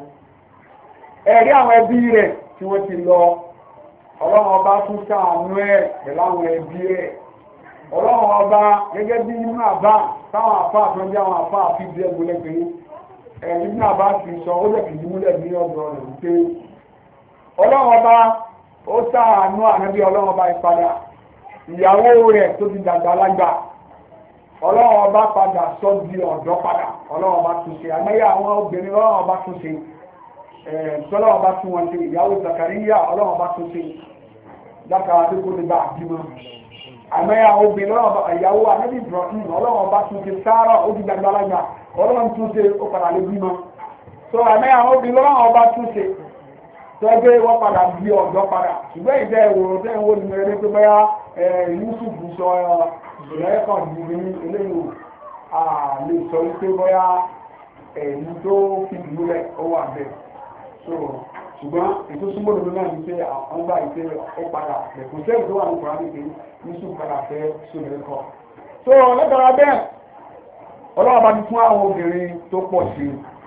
Ẹ̀rí àwọn ẹbí rẹ̀ tí wọ́n ti lọ, ọlọ́run ọba tún ṣàánú ẹ̀ pẹ̀lú àwọn ẹbí rẹ̀. Ọlọ́run ọba gẹ́gẹ́ bí nínú àbá táwọn àfá àtúnjẹ àwọn àfá àfi bí ẹgbẹ́ lẹ́gbẹ̀ẹ́ ẹ̀rí nínú àbá ti sọ ó lẹ̀ fìdí múlẹ̀ ní ọ̀dọ̀ rẹ̀ wípé ọlọ́run ọba ó ṣàánú ànábì ọlọ́run ọba ìpadà ìyàwó rẹ̀ tó ti dàgbà lágbà ọlọ́run ọba padà sọ di ọ̀dọ́ padà ọlọ́run ọba tún ṣe àmẹ́yà àwọn obìnrin ọlọ́run ọba tún ṣe ọlọ́run ọba tún wọn ṣe ìyàwó Zakariya ọlọ́run ọba tún ṣe látara tó kó lè bá àbímọ àmẹ́yà àwọn obìnrin ọlọ́run ọba ìyàwó ànábì Ibrahim ọlọ́run ọba tún ṣe Sáárà ó ti dàgbà lágbà ọlọ́run tún ṣe ó padà lè bímọ so àmẹ́yà àwọn obìnrin ọlọ́run ọba tún ṣe tọ́gbé wọ́n padà bí ọ̀dọ́ padà ṣùgbọ́n ìjẹ́ ìwòrò tẹ́ ń wó ní ẹgbẹ́ pé bẹ́yà Yusuf sọ ẹ̀ẹ́kàn ní eléyìí lè sọ wípé bọ́yá ẹ̀yìn tó fi múlẹ̀ ó wà bẹ́ẹ̀ so ṣùgbọ́n ètò súnmọ́ lórí náà ní pé àwọn gbà ìpé ó padà ẹ̀kùn sẹ́yìn tó wà ní kòrán nìké Yusuf padà fẹ́ sólẹ́kọ̀ so lẹ́tọ̀ọ́ bẹ́ẹ̀ ọlọ́wọ́ bá ti fún àwọn obìnrin tó pọ̀ sí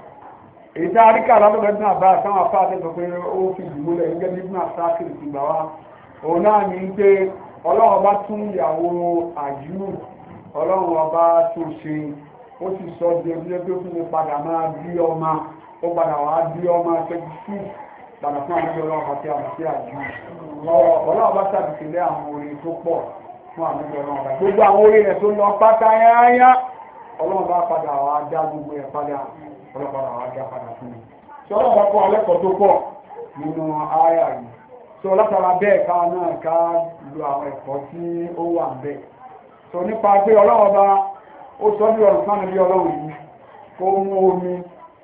èyí tí a rí kà lábẹ́bẹ́ náà bá àtàwọn afá àtẹ́sọ pé ó fi ìdìmúlẹ̀ gẹ́gẹ́ bí náà sáàkiri ti gbà wá òun náà ní pé ọlọ́run ọba tún ìyàwó àjú ọlọ́run ọba tún ṣe ó sì sọ di ẹgbẹ́ tó tún lè padà máa bí ọmọ ó padà wá bí ọmọ twenty six padà fún àwọn ọlọ́run ọba tí a mọ̀ sí àjú ọlọ́run ọba ṣàbìsílẹ̀ àwọn orin tó pọ̀ fún àwọn ọlọ́run ọba gbogbo àwọn orin rẹ̀ tó lọ pátá yáyá ọlọ́run ọba padà wá dá gbogbo ẹ̀ padà ọlọ́pàá àwọn ajá padà fún mi. Ṣé ọlọ́pàá kọ́ alẹ́kọ̀ọ́ tó pọ̀ nínú àyà yìí? Ṣé látara bẹ́ẹ̀ ká náà ká lo àwọn ẹ̀kọ́ tí ó wà bẹ́ẹ̀? Sọ nípa pé ọlọ́run bá ó sọ bí ọ̀rùn fún àmì ọlọ́run yìí kó mú omi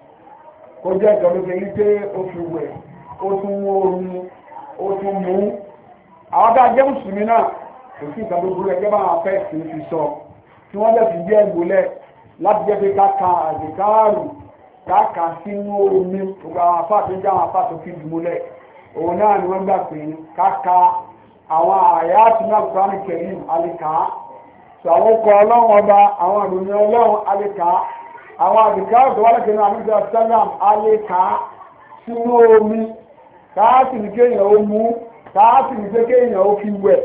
kó jẹ́ ìjọ ló ṣe rí pé ó fi wẹ̀ ó tún mú omi ó tún mú. Àwọn bá jẹ́ mùsùlùmí náà kò sí ìtàn gbogbo ẹgbẹ́ bá wọn fẹ́ sí fi sọ tí wọ́n bẹ̀ fi jẹ́ ìgbólẹ̀ láti jẹ́ pé ká ka àdìkáàrù káàkà sínú omi gbogbo àwọn afá tó jẹ́ àwọn afá tó fi dùmúlẹ̀ òun náà ni wọ́n gbà pé káàkà àwọn àyà àtúnà kúránì kẹrin alìkà tó àwọn ọkọ̀ ọlọ́run ọba àwọn àdùnmí ọlọ́run alìkà àwọn àdìkà tó wà lẹ́kẹ̀ẹ́ náà nígbà sálàm alìkà sínú omi káàkì ní kéèyàn ó mú káàkì ní pé kéèyàn ó fi wẹ̀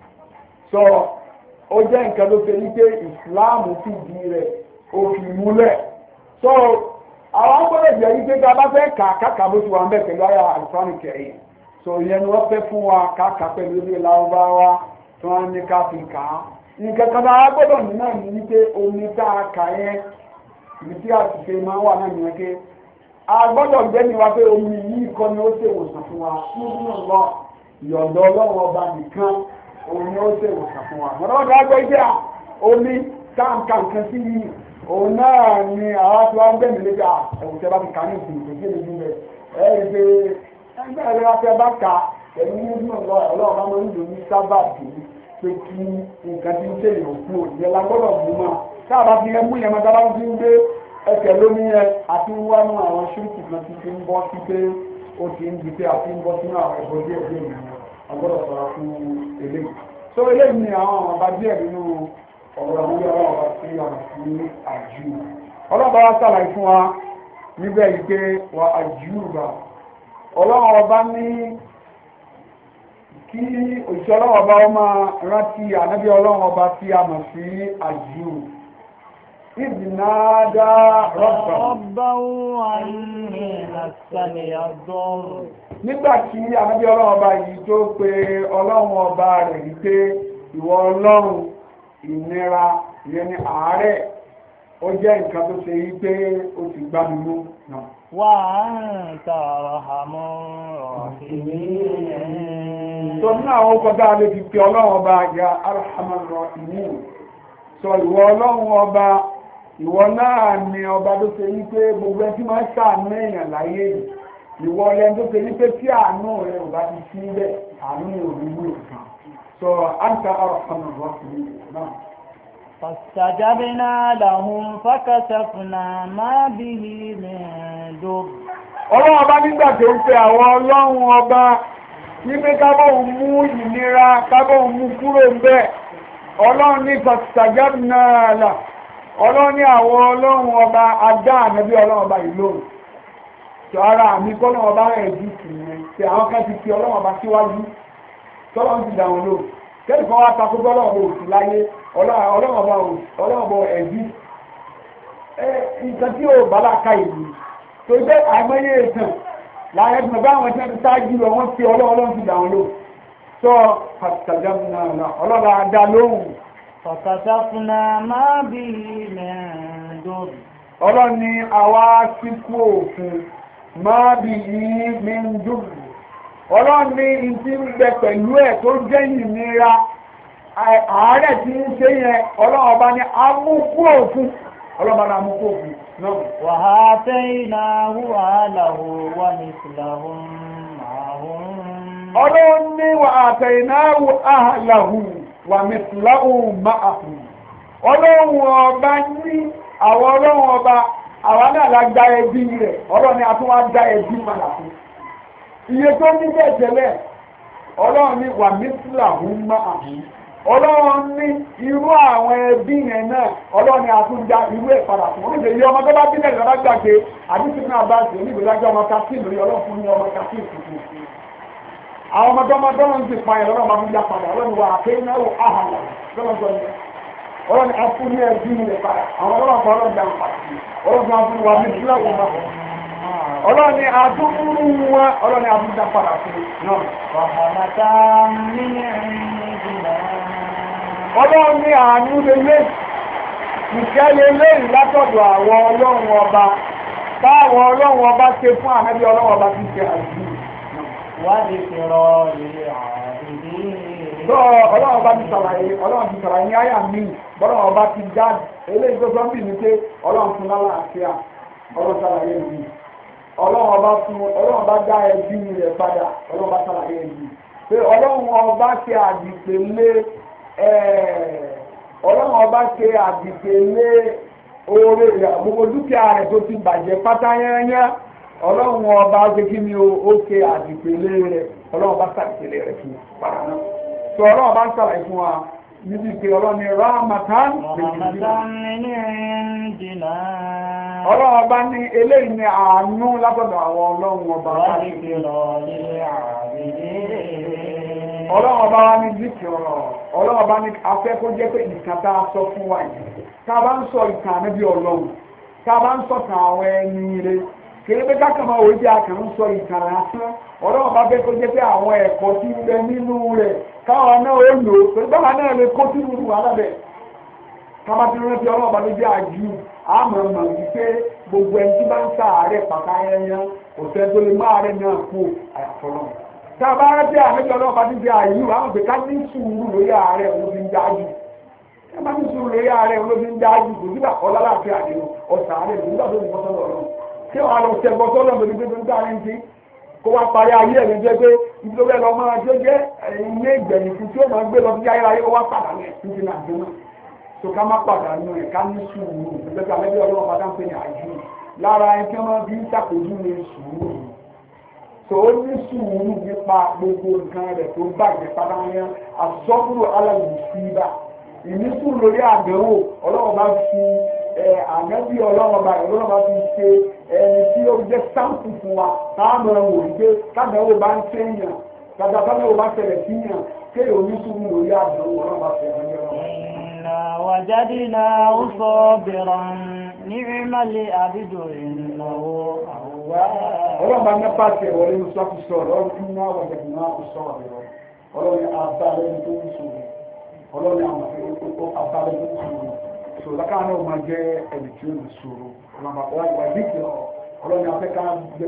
sọ ó jẹ́ nǹkan tó ṣe ní pé ìsìláàmù fi di rẹ̀ ó fi múlẹ̀ so àwọn gbọ́dọ̀ jẹ́ wípé ká bá fẹ́ kà káàkà bó ti wà ń bẹ̀ pẹ̀lú àyà àlùfáàní kẹ̀yìn so ìyẹn ni wọ́n fẹ́ fún wa káàkà pẹ̀lú ilé lárúbáwá tí wọ́n ní ká fi kà á nǹkan kan náà gbọ́dọ̀ ní náà ní wípé omi tá a kà yẹn ibi tí àtúnṣe máa ń wà náà nìyẹn ké a gbọ́dọ̀ gbé ní wa pé omi yìí kọ́ ni ó ṣèwòsàn fún wa nínú lọ ìyọ̀dọ̀ ọlọ́run ọba nìkan òun ni ó ṣèwòsàn fún wa mọ̀lọ́dọ̀ àgbẹ̀ ìgbé omi táǹkà nǹkan sí yìí òun náà ni àwọn tí wọ́n gbẹ̀mí lé gbà ẹ̀wùn tẹ́ bá ti kà ní ìsìn ìgbésí ìlú rẹ̀ ẹ̀ ẹ́ pé ẹgbẹ́ ẹ̀rọ afẹ́ bá kà ẹ̀mí nínú ọlọ́run bá máa ń lò ní sábàbí pé kí nǹkan tí ń ṣe ìròkú òyìn la gbọ́dọ̀ mú mọ́ káàbá fi ẹmú yẹn máa dábàá fi ń gbé ẹsẹ̀ lómi yẹn àti wánú àwọn ṣíríkì kan ti fi ń bọ́ sí pé ó ti ń di pé àti ń bọ́ sínú àwọn ẹ̀bọ díẹ̀ díẹ̀ nìyẹn agbọ́dọ̀ sọ̀rọ̀ fún eléyìí so eléyìí ni àwọn ọba díẹ̀ nínú ọ̀rọ̀ àwọn ọlọ́ọ̀bá sí ọ̀rọ̀ sí àjú ọlọ́ọ̀bá wá sàlàyé fún wa níbẹ̀ yìí pé wà àjú bá ọlọ́ọ̀bá ní kí òṣìṣẹ́ ọlọ́ọ̀bá ó máa rántí ànábí ọlọ́ọ̀bá tí a mọ̀ sí àjú ìdìnnádá rọ́bà nígbà tí ànábí ọlọ́ọ̀bá yìí tó pe ọlọ́run ọba rẹ̀ yìí pé ìwọ ọlọ́run ìnira ìyẹn ni àárẹ̀ ó jẹ́ nǹkan tó ṣe yí pé ó ti gbá mi mú náà. wà á ń tààrà àmọ́ ọ̀rọ̀ tó ní àwọn ọkọ̀ dáa lè fi pe ọlọ́run ọba ya arhamar rahimin sọ ìwọ ọlọ́run ọba ìwọ náà ni ọba tó ṣe yí pé gbogbo ẹni tí máa ń ṣàánú èèyàn láyé yìí ìwọ ọlẹ́ni tó ṣe yí pé tí àánú rẹ̀ ò bá ti sí bẹ́ẹ̀ àánú ò ní wúlò kan. So, أنت أرحم الراحمين. نعم. فاستجبنا لهم فكشفنا ما به من ضر. Ọlọ́run ọba nígbà tó ń pe àwọn ọlọ́run ọba ní pé kábọ̀ mú ìnira kábọ̀ mú kúrò ń bẹ̀. Ọlọ́run ní fastajabna lahu. ọlọ́run ní àwọn ọlọ́run ọba adá ànábì ọlọ́run ọba ìlú tó ara mi kọ́lọ́run ọba rẹ̀ jù sí yẹn tí àwọn kan ti fi ọlọ́run ọba síwájú tọ́lọ́run ti dà wọn lò kẹ́lì kan wá takó ọlọ́run ọba òsì láyé ọlọ́run ọba ọlọ́run ọba ẹ̀jú nǹkan tí yóò bá láka ìlú tó gbé àìmọye ìtàn láyé ẹgbẹ̀rún bá àwọn tí wọ́n ti sáájú lọ wọ́n fi ọlọ́run ti dà wọn lò tó pàtàkì ọlọ́run adá lóhùn. فكشفنا ما به من ضر ọlọ́run ni àwa síkú òfin máa bí i ní dùn ọlọ́run ní ìtí ń bẹ pẹ̀lú ẹ̀ tó jẹ́ ìnira àárẹ̀ tí ń ṣe yẹn ọlọ́run ọba ní amúkú òfin ọlọ́run ní amúkú òfin náà. وآتيناه أهله ومثلهم معهم ọlọ́run ní وآتيناه أهله wà mẹ́sìláhù máàhù ọlọ́run ọba ní àwọn ọlọ́run ọba àwọn náà la gba ẹbí rẹ̀ ọlọ́run ni a tún wá gba ẹbí padà fún iye tó ní bẹ́ẹ̀ tẹ́lẹ̀ ọlọ́run ní wà mẹ́sìláhù máàhù ọlọ́run ní irú àwọn ẹbí yẹn náà ọlọ́run ni a tún gba irú ẹ̀ padà fún oníṣẹ́ iye ọmọ tó bá bí lẹ́yìn ọba gbàgbé àdúgbò náà bá ṣe onígbèlájọ́ ọmọ kásìn lórí ọlọ́run fún ní ọmọ kásìn tuntun àwọn ọmọdọ́mọdọ́mọ ń ti pa ẹ̀rọ náà máa ń já padà ọlọ́run wà àkéyìn náà wò áhàlà lọ́lọ́sọ ni ọlọ́run afún ní ẹbí rẹ̀ padà àwọn ọlọ́run kan ọlọ́run dáhùn padà ọlọ́run afún wa ní ìdílé ọ̀hún náà ọlọ́run ni àdúgbò wọn ọlọ́run ni àdúgbò padà fún náà. رحمة من عندنا ọlọ́run ní àánú lélẹ̀ ìkẹ́ lélẹ̀ látọ̀dọ̀ àwọn ọlọ́run ọba táwọn ọlọ́run ọba ṣe fún ànábì ọlọ́run ọba ti ṣe àdúgbò. وذكرى للعابدين Tó ọlọ́run bá ti sàlàyé ọlọ́run ti sàlàyé ní àyà mi bọ́lọ́run ọba ti já eléyìí tó sọ́ńbì ní pé ọlọ́run fún lálàáfíà ọlọ́run sàlàyé mi ọlọ́run ọba fún ọlọ́run bá dá ẹbí rẹ̀ padà ọlọ́run bá sàlàyé mi pé ọlọ́run ọba ṣe àdìpèlé ọlọ́run ọba ṣe àdìpèlé oore gbogbo dúkìá rẹ̀ tó ti bàjẹ́ pátá yẹ́nyẹ́ ọlọ́run ọba ṣe kí ni ó ṣe àdìpèlé rẹ̀ ọlọ́run bá ṣàdìpèlé rẹ̀ fún padà náà tó ọlọ́run bá ń ṣàlàyé fún wa níbi pé ọlọ́run ni rahmatan ọlọ́run ọba ní eléyìí ni àánú látọ̀dọ̀ àwọn ọlọ́run ọba ọlọ́run ọba wa ní zikì ọ̀rọ̀ ọlọ́run ọba ní afẹ́ kó jẹ́ pé nǹkan tá a sọ fún wa yìí tá a bá ń sọ ìtàn ànábì ọlọ́run tá a bá ń sọ̀tàn àwọn ẹni rẹ̀ kìí pé kákàmọ́ òwe jẹ́ akàn ń sọ ìtàn lásán ọlọ́run bá fẹ́ kó jẹ́ pé àwọn ẹ̀kọ́ tí ń bẹ nínú rẹ̀ káwọn náà ó lò pẹ̀lú báwa náà lè kó sínú ìlú alábẹ̀ kábà tí wọ́n fi ọlọ́run bá ló jẹ́ àjú àmọ́ mọ̀ wípé gbogbo ẹni tí bá ń sàárẹ̀ pàtà ẹyán kò sẹ́ tó lè máa rẹ̀ náà kú àyàfọ́lọ́ tá a bá rẹ́ bí àmẹ́jọ ọlọ́run bá ti jẹ́ àyù àwọn pé ká ní sùúrù lórí ààrẹ olóbi ń jájú ẹ má ní sùúrù lórí ààrẹ olóbi ń jájú kò sígbà ọlá láàfin àdéhùn ọ̀sà ààrẹ nígbà tó ní bọ́sọ̀ lọ́rùn tí wọ́n lọ ṣẹ̀gbọ́ sọ́lọ́ lórí pé tó ń dáre ń tí kó wá parí ayé ẹ̀ jẹ́ pé nítorí ẹ̀ lọ máa tó jẹ́ ilé ìgbẹ̀yìn fún tí ó máa gbé lọ sí ayérayé kó wá pàdánù ẹ̀ títí náà gbé náà tó ká má pàdánù ẹ̀ ká ní sùúrù ìgbẹ́gbẹ́ alẹ́bí ọlọ́run bá dáńpé ní àjú lára ẹni tí wọ́n bí ń ṣàpèjú ní sùúrù tó ó ní sùúrù nípa gbogbo nǹkan rẹ̀ tó bàjẹ́ pátáyà àsọ́kúrò alàlùsíbà ìnísùn lórí àdánwò ọlọ́run bá fi ànábì ọlọ́run bá ọlọ́run bá fi ṣe ẹni tí ó jẹ́ sáǹpù fún wa táàmù ẹ̀wò wípé kádàáwò bá ń ṣèyàn kádàáwò bá ṣẹlẹ̀ síyàn kéèyàn onísùn lórí àdánwò ọlọ́run bá ṣẹlẹ̀ ní ọlọ́run. إنا وجدناه صابرا نعم العبد إنه أواب. ọlọ́run bá mẹ́fà tẹ̀ wọlé ní sọ́kù sọ̀rọ̀ ọlọ́run iná wọ̀jẹ̀ náà ó sọ̀rọ̀ ọlọ́run abálẹ́ tó ń sọ̀rọ̀ ọlọ́run àwọn abálẹ́ tó ń sọ̀rọ̀ sọ̀rọ̀ lákàá náà máa jẹ́ ẹni tí ó lè sọ̀rọ̀ ọlọ́run wà díkì ọlọ́run afẹ́ká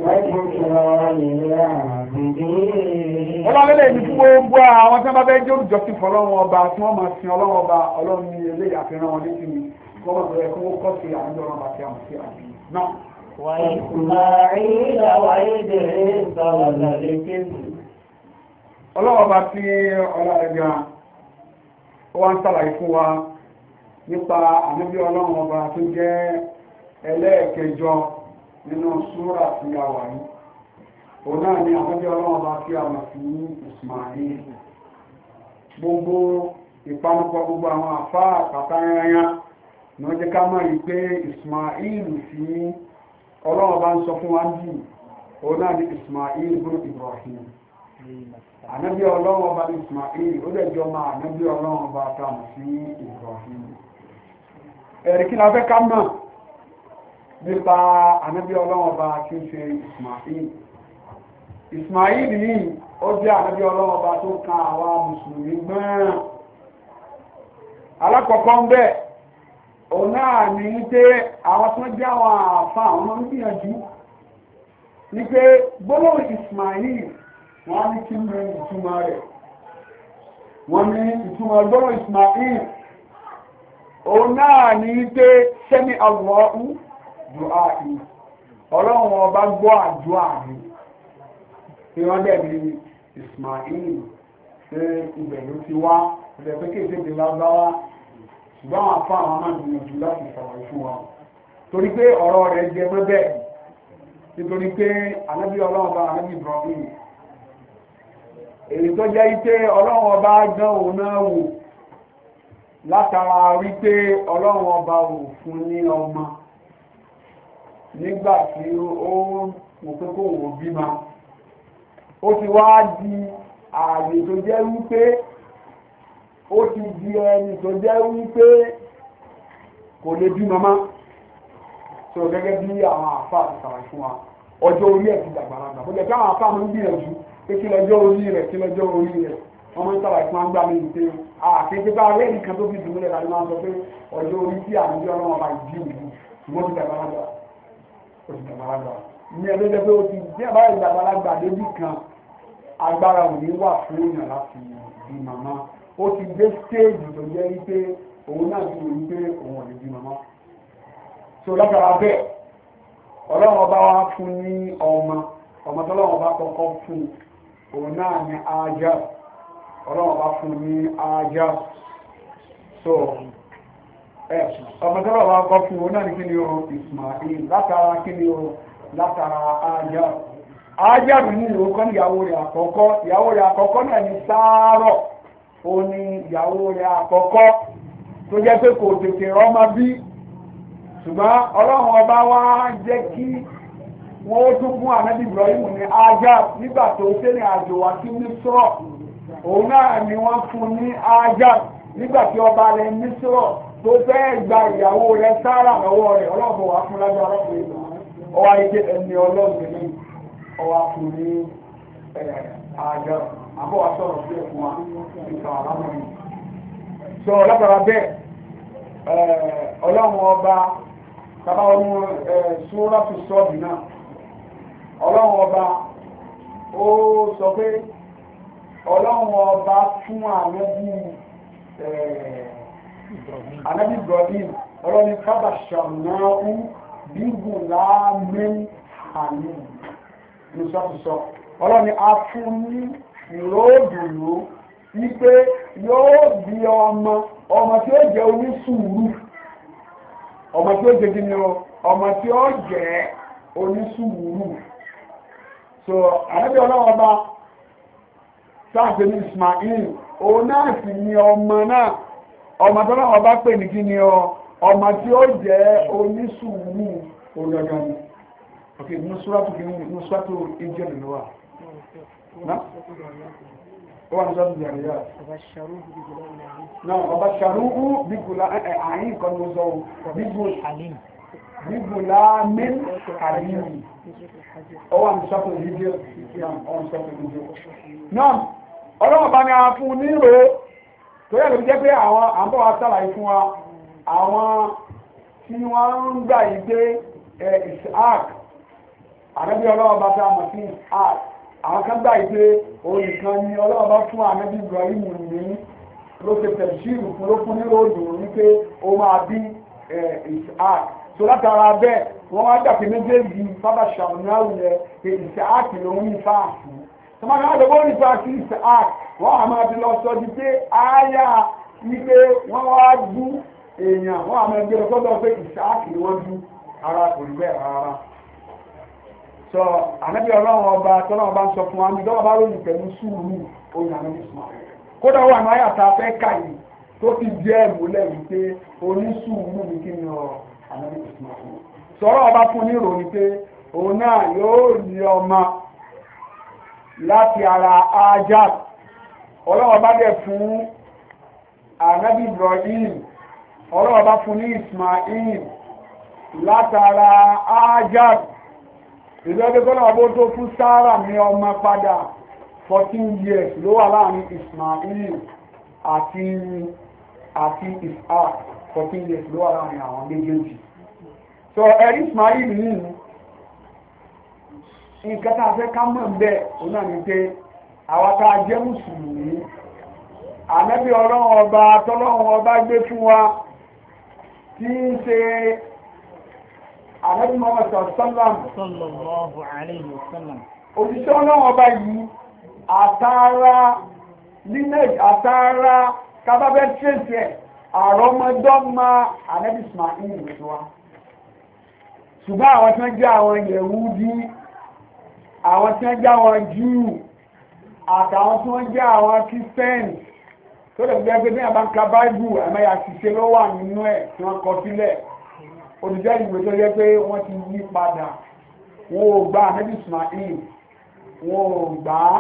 ọlọ́run lè ní gbogbo àwọn tí wọ́n bá bẹ́ẹ̀ jẹ́ olùjọ́sìn fọlọ́run ọba tí wọ́n máa sin ọlọ́run ọba ọlọ́run ní ilé àfihàn wọn létí mi kọ́ mọ̀ bẹ̀rẹ̀ kó kọ́ sí àjọ ọlọ́run àti àwọn sí àjọ náà. وإسماعيل وإدريس وذا الكفل. ọlọ́run ọba tí ọlọ́rẹ̀gá wá ń sàlàyé fún wa nípa ànábì ọlọ́run ọba tó jẹ́ ẹlẹ́ẹ̀kẹjọ nínú súrà tí a wà yìí òun náà ni ànábì ọlọ́run ọba tí a mọ̀ sí Ismail gbogbo ìpanupọ̀ gbogbo àwọn àfáà àtàrẹ́rẹ́yá ní wọ́n jẹ́ ká mọ̀ rí pé Ismail sí ọlọ́run bá ń sọ fún wa jù òun náà ní Ismail ibn Ibrahim ànábì ọlọ́run ọba ní Ismail ó lè jọ máa ànábì ọlọ́run ọba tààmù sí Ibrahim. ẹ̀rí kí la fẹ́ ká mọ̀ nípa ànábì ọlọ́run ọba tí ń ṣe Ismail. Ismail yìí ó jẹ́ ànábì ọlọ́run ọba tó kan àwa mùsùlùmí gbọ́n. alákọ̀ọ́kọ́ ń bẹ òun náà ní pé àwọn tó jẹ́ àwọn àfa àwọn ọmọ ń gbìyànjú ní pé gbólóhùn Ismail wọ́n ní kí ní ìtumọ̀ rẹ̀ wọ́n ní ìtumọ̀ gbólóhùn Ismail òun náà ní pé sẹ́mi Allahu du'ai ọlọ́run ọba gbọ́ àdúrà mi tí wọ́n dẹ̀ ní Ismail ṣe ibẹ̀ ló ti wá ọ̀dẹ̀ pé kéèké ti lágbára ṣùgbọ́n àwọn afá àwọn máa gbìyànjú láti sọ̀rọ̀ fún wọn torí pé ọ̀rọ̀ rẹ̀ jẹ mọ́ bẹ́ẹ̀ nítorí pé ànábì ọlọ́run ọba ànábì Ibrahim èyí tó jẹ́ ipé ọlọ́run ọba gbọ́n òun náà wò látara wípé ọlọ́run ọba ò fún ní ọmọ nígbà tí ó mọ̀ pé kò wò bímọ ó ti wá di ààyè tó jẹ́ wípé ó ti di ẹni tó jẹ́ wípé kò lè bímọ mọ́ so gẹ́gẹ́ bí àwọn àfà àti sàrà fún wa ọjọ́ orí ẹ̀ ti dàgbàlagbà bó jẹ́ pé àwọn àfà máa ń gbìyànjú pé kí lọ́jọ́ orí rẹ̀ kí lọ́jọ́ orí rẹ̀ wọ́n máa ń sábà fún agbá mi pé àkéjì bá rẹ̀ nìkan tó fi dùn múlẹ̀ láti máa sọ pé ọjọ́ orí tí àmì ọlọ́run ọba ìdí ìlú ṣùgbọ́n ti dàgbàlagbà ó ti dàgbàlagbà ní ẹgbẹ́ jẹ́ pé ó ti bí àbá ìdàgbàlagbà débì kan agbára ò ní wà fún èèyàn láti bí màmá ó ti dé stéèjì tó jẹ́ wípé òun náà ti wò wípé òun ò lè bí màmá so látara bẹ́ẹ̀ ọlọ́run ọba wa fún ní ọmọ ọmọ tó lọ́wọ́ bá kọ́kọ́ fún òun náà ní ajá ọlọ́wọ́ bá fún ní ajá so ẹ̀ ọmọ tó lọ́wọ́ bá kọ́kọ́ fún òun náà ní kí ni o Ismail látara kí ni o látara ajá ajá mi ní ìlú kan ìyàwó rẹ̀ àkọ́kọ́ ìyàwó rẹ̀ àkọ́kọ́ náà ní Sárọ̀ ó ní ìyàwó rẹ̀ àkọ́kọ́ tó jẹ́ pé kò tètè rọ́mọ bí ṣùgbọ́n ọlọ́run ọba wá jẹ́ kí wọ́n ó tún fún ànábì Ibrahim ní ajá nígbà tó tẹ́lẹ̀ àjò wá sí Mísírọ̀ òun náà ni wọ́n fún ní ajá nígbà tí ọba rẹ̀ Mísírọ̀ tó fẹ́ gba ìyàwó rẹ̀ Sárà lọ́wọ́ rẹ̀ ọlọ́run wá fún lájọ́ ọlọ́run ọwá ike ẹni ọlọ́run ní ọwá fún ní ajá àbọ̀ wá sọ̀rọ̀ sí ẹ̀fún wa ìtàn àlámọ̀rin sọ látara bẹ́ẹ̀ ọlọ́run ọba tàbá ọmọ Súrátù Sọ́ọ̀dì náà ọlọ́run ọba ó sọ pé ọlọ́run ọba fún ànábì ànábì Ibrahim ọlọ́run kábà ṣàmùnáhù bíbù láàmín àmì ní sọ́tùsọ́ ọlọ́run a fún ní ìròdùnú wípé yóò bí ọmọ ọmọ tí ó jẹ́ onísùúrù ọmọ tí ó jẹ́ kí ni o ọmọ tí ó jẹ́ onísùúrù so ànábì ọlọ́wọ́ bá sáàpẹ̀ ní Ismail òun náà sì ní ọmọ náà ọmọ tó lọ́wọ́ bá pè ní kí ni ọ ọmọ tí ó jẹ́ onísùúrù olóògbé ni ok nusratu kí ni nusratu ìjẹ́ nínú wa náà ó wà ní sọ́tù ìjàríyà náà ọba ṣàrúhù bíbùlá àyín kan ló sọ bíbùlá mẹ́rin àríyìn ó wà ní sọ́tù ìjàríyà náà ọlọ́wọ́ bá ní a fún nílò tó yẹ lórí jẹ́ pé àwọn àbọ̀ wa sàlàyé fún wa àwọn tí wọ́n ń gbà yí pé Isaac àrẹ́bí ọlọ́wọ́ bá tá a mọ̀ sí Isaac àwọn kan gbà yí pé olùkan ni ọlọ́wọ́ bá fún àrẹ́bí Ibrahim ní ló ṣe tẹ̀síìrù fún ló fún nílò òdùn wípé ó máa bí Isaac tó látara bẹ́ẹ̀ wọ́n wá gbà pé méjèèjì bábà ṣàmùnáwù yẹ pé Isaac ló ń ní fáàfù tọ́mọ́ká àdọ́gbọ́ ní fáàfù Isaac wọ́n a máa fi lọ sọ di pé ááyà wípé wọ́n wá dú èèyàn wọ́n a máa gbé ọgọ́dọ̀ pé Isaac ni wọ́n dú ara kò rí bẹ́ẹ̀ rárá sọ ànábì ọlọ́run ọba tọ́lọ́run bá ń sọ fún wa ní dọ́wọ́ bá lóyún pẹ̀lú sùúrù oyin ànábì sùn kódà wà ní àyàtà fẹ́ kà yìí tó fi jẹ́ ìmúlẹ̀ wípé onísùúrù ní kí ni ọ ànábì Ismail sọ̀rọ̀ ọba fún ní ìròyìn pé òun náà yóò ní ọmọ láti ara Hajar ọlọ́wọ́ bá dẹ̀ fún ànábì Ibrahim ọlọ́wọ́ bá fún ní Ismail látara Hajar ìjọba kọ́lọ́wọ́ bó tó fún Sára ní ọmọ padà fourteen years ló wà láàrin Ismail àti àti Ishaq fourteen years ló wà láàrin àwọn méjèèjì so ẹ̀rí Ismail yìí nǹkan tá a fẹ́ ká mọ̀ bẹ́ẹ̀ òun náà ní pé àwọn tá a jẹ́ mùsùlùmí ànábì ọlọ́run ọba tọ́lọ́run ọba gbé fún wa tí ń ṣe ànábì Muhammad sallallahu alayhi wa sallam òṣìṣẹ́ ọlọ́run ọba yìí àtàrà lineage àtàrà kábàbẹ́ tírèsì ẹ̀ àrọ́mọdọ́mọ ànábì Ismail nìkan wa ṣùgbọ́n àwọn tí wọ́n jẹ́ àwọn Yẹ̀húdí àwọn tí wọ́n jẹ́ àwọn Júù àtàwọn tí wọ́n jẹ́ àwọn Kírísítẹ́nì tó lè gbé ẹgbẹ́ ní àbáǹkà báìbù ẹ̀mẹ́yà ṣiṣẹ́ ló wà nínú ẹ̀ tí wọ́n kọ sílẹ̀ olùjẹ́ ìwé tó yẹ pé wọ́n ti yí padà wọn ò gba ànábì Ismail wọn ò gbà á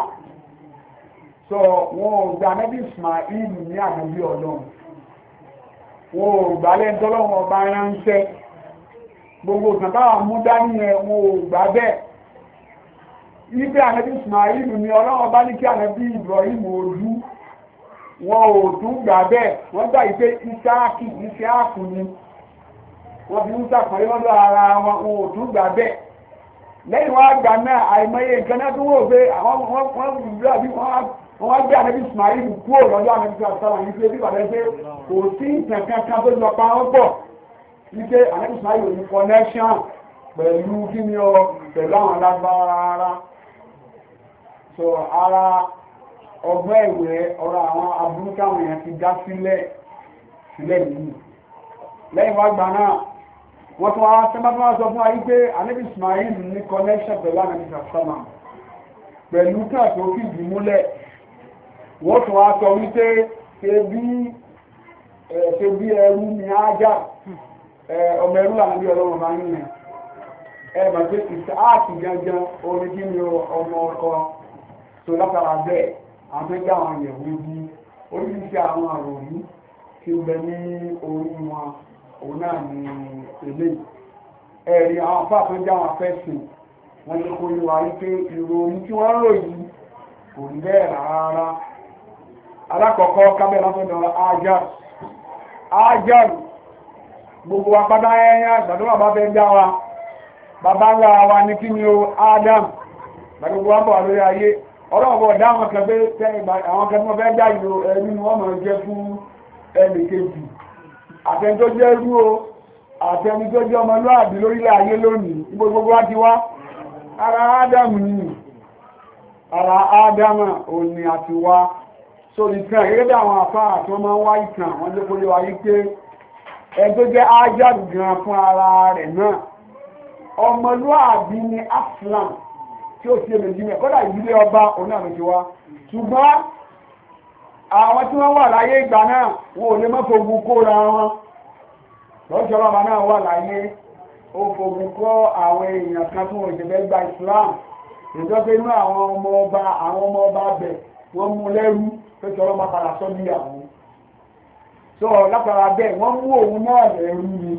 so wọn ò gba ànábì Ismail ní ànábì Ọlọ́run wọn ò gbà lẹ́ńtọ́lọ́wọ́n ọba ránṣẹ́ gbogbo ìtàn táwọn mú dání yẹn wọn ò gbà bẹ́ẹ̀ ibi ànábì Ismail ní Ọlọ́run bá ní kí ànábì Ibrahim ojú wọn ò tún gbà bẹ́ẹ̀ wọ́n gbà yìí pé Ísáàkì Ísáàkù ni wọ́n fi ń sàkànlé lọ́dọ̀ ara wọn wọn ò tún gbà bẹ́ẹ̀ lẹ́yìn wọn àgbà náà àìmọye nǹkan náà tún wò pé àwọn wọ́n wá gbé ànábì Ismail kúrò lọ́dọ̀ ànábì Ismail yìí pé bí bàbá pé kò sí ìtàn kankan tó lọ pa wọ́n pọ̀ wípé ànábì Ismail ò ní connection pẹ̀lú kí ni ọ pẹ̀lú àwọn alágbára ara so ara ọgbọ́n ìwé ọ̀rọ̀ àwọn aburú káwọn èèyàn ti dá sílẹ̀ sílẹ̀ yìí lẹ́yìn wá gbà náà wọ́n tún wá sẹ́mbà tó wá sọ fún wa yí pé ànábì Ismail ní connection pẹ̀lú ànábì sàfàmà pẹ̀lú káà tó fìdí múlẹ̀ wọ́n tún wá sọ wípé ṣe bí ṣe bí ẹrú ní ájá ọmọ ẹrú ànábì Ọlọ́run máa ń yìn ẹ mà pé ìsáàkì gangan orin kí ni ọmọ ọkọ tó látara bẹ́ẹ̀ àwọn ẹgbẹ́ àwọn yẹ̀wò bí oríṣiríṣi àwọn àròyìn tí ó bẹ ní orí wọn òun náà ní ilé ẹ̀rí àwọn afá tó jẹ́ àwọn afẹ́sìn wọ́n ní kó yíwa wípé ìròyìn tí wọ́n ròyìn kò rí bẹ́ẹ̀ rárá alákọ̀ọ́kọ́ kábẹ́ lásọ̀dọ̀ Hajar Hajar gbogbo apádá ẹ̀yà ìgbàdo bàbá fẹ́ já wa bàbá ńlá wa ní kí ni o Adam gbogbo wa bọ̀ lórí ayé ọlọ́ọ̀bọ̀ dá àwọn kan pé àwọn kan tí wọ́n fẹ́ dá ìlò ẹni ni wọ́n máa jẹ́ fún ẹnì kejì àtẹni tó jẹ́ rú o àtẹni tó jẹ́ ọmọlúàbí lórílẹ̀ ayé lónìí ibo gbogbo wa ti wá ara Ádámù ni ara Ádámù òní àti wá so ìtàn gẹ́gẹ́ bí àwọn afá àti wọ́n máa ń wá ìtàn wọ́n lé kórè wáyé pé ẹni tó jẹ́ Hajar gan fún ara rẹ̀ náà ọmọlúàbí ni Aslam tí ó ti èmèjì mẹ́ kọ́dà ìdílé ọba òun náà ló ti wá ṣùgbọ́n àwọn tí wọ́n wà láyé ìgbà náà wọn ò lè mọ́ fogun kóra wọn lọ́jọ́ ọba náà wà láyé ó fogun kọ́ àwọn èèyàn kan tí wọ́n ìṣẹ̀lẹ̀ gba Islam ìjọba inú àwọn ọmọ ọba àwọn ọmọ ọba bẹ̀ wọ́n mú lẹ́rú pé kí ọlọ́mọ padà sọ́ bí àwọn so látara bẹ́ẹ̀ wọ́n mú òun náà lẹ́rú ni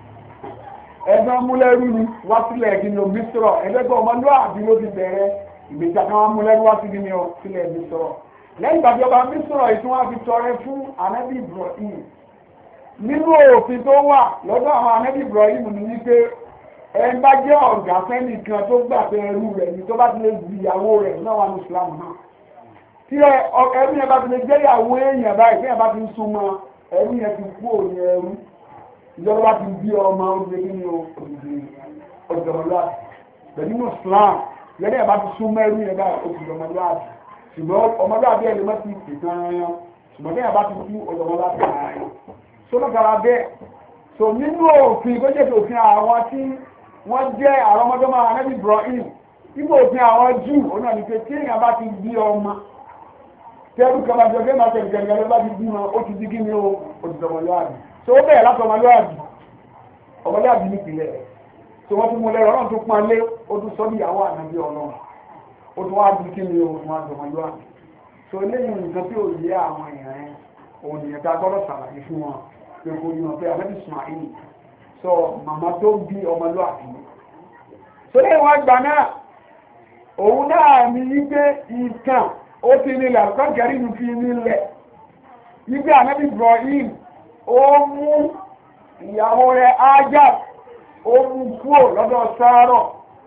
ẹgbẹ́ múlẹ́rú ni wá sílẹ̀ ẹ̀dín ló bí sọ̀rọ̀ ẹgbẹ́gbẹ́ ọmọlúwàbí ló ti bẹ̀rẹ̀ ìgbésà kan múlẹ́rú wá sílẹ̀ ní ọ sílẹ̀ bí sọ̀rọ̀ lẹ́yìn ìgbà tí ọba bí sọ̀rọ̀ yìí tí wọ́n fi tọrẹ fún ànábì Ibrahim nínú òfin tó wà lọ́dọ̀ àwọn ànábì Ibrahim ní wípé ẹ bá jẹ́ ọ̀gá fẹ́nìkan tó gbà pé ẹrú rẹ̀ ni tó bá ti lè di ìyàwó rẹ̀ náà wà ní Islam náà tí ẹrú yẹn bá ti lè jẹ́ ìyàwó èèyàn báyìí tí yẹn bá ti ń súnmọ́ ẹrú yẹn ti kú òní ẹrú ìjọba ti bí ọmọ oúnjẹ nínú ọjọ́mọlúwàbí pẹ̀lú Islam lẹ́yìn ẹ̀bá ti sún mẹ́rú yẹn bá ọjọ́mọlúwàbí ṣùgbọ́n ọmọlúwàbí ẹni mọ́ ti ìtàn ẹran ṣùgbọ́n lẹ́yìn ẹ̀bá ti kú ọjọ́mọlúwàbí ààrẹ so lọ́kàrà bẹ́ẹ̀ so nínú òfin tó jẹ́ òfin àwọn tí wọ́n jẹ́ àrọ́mọdọ́mọ ànábì Ibrahim ibò òfin àwọn Júù òun náà ní pé tí èèyàn bá ti bí ọmọ tẹ́rù kan bá jọ pé máa tẹ̀lé gẹ̀gẹ̀rẹ̀ bá ti bímọ ó ti di kí ni ó ó ti dọmọlúwàbí so ó bẹ̀rẹ̀ láti ọmọlúwàbí ọmọlúwàbí nípìnlẹ̀ rẹ̀ so wọ́n tún mú lẹ́rọ ọlọ́run tó pọn lé ó tún sọ níyàwó ànábì ọlọ́run ó tún wá di kí ni ó wọn dọmọlúwàbí so eléyìí nǹkan tí ò yé àwọn èèyàn yẹn òun nìyẹn tá a gbọ́dọ̀ ṣàlàyé fún wọn pé kò yàn pé ànábì Ismail so màmá tó bí ọmọlúwàbí so lẹ́yìn wọn gbà náà òun náà ní wípé ìtàn ó ti nílẹ̀ àkọ́kẹ́rì ní fi nílẹ̀ wípé ànábì Ibrahim ó mú ìyàwó rẹ̀ ájá ó mú kúrò lọ́dọ̀ Sárọ̀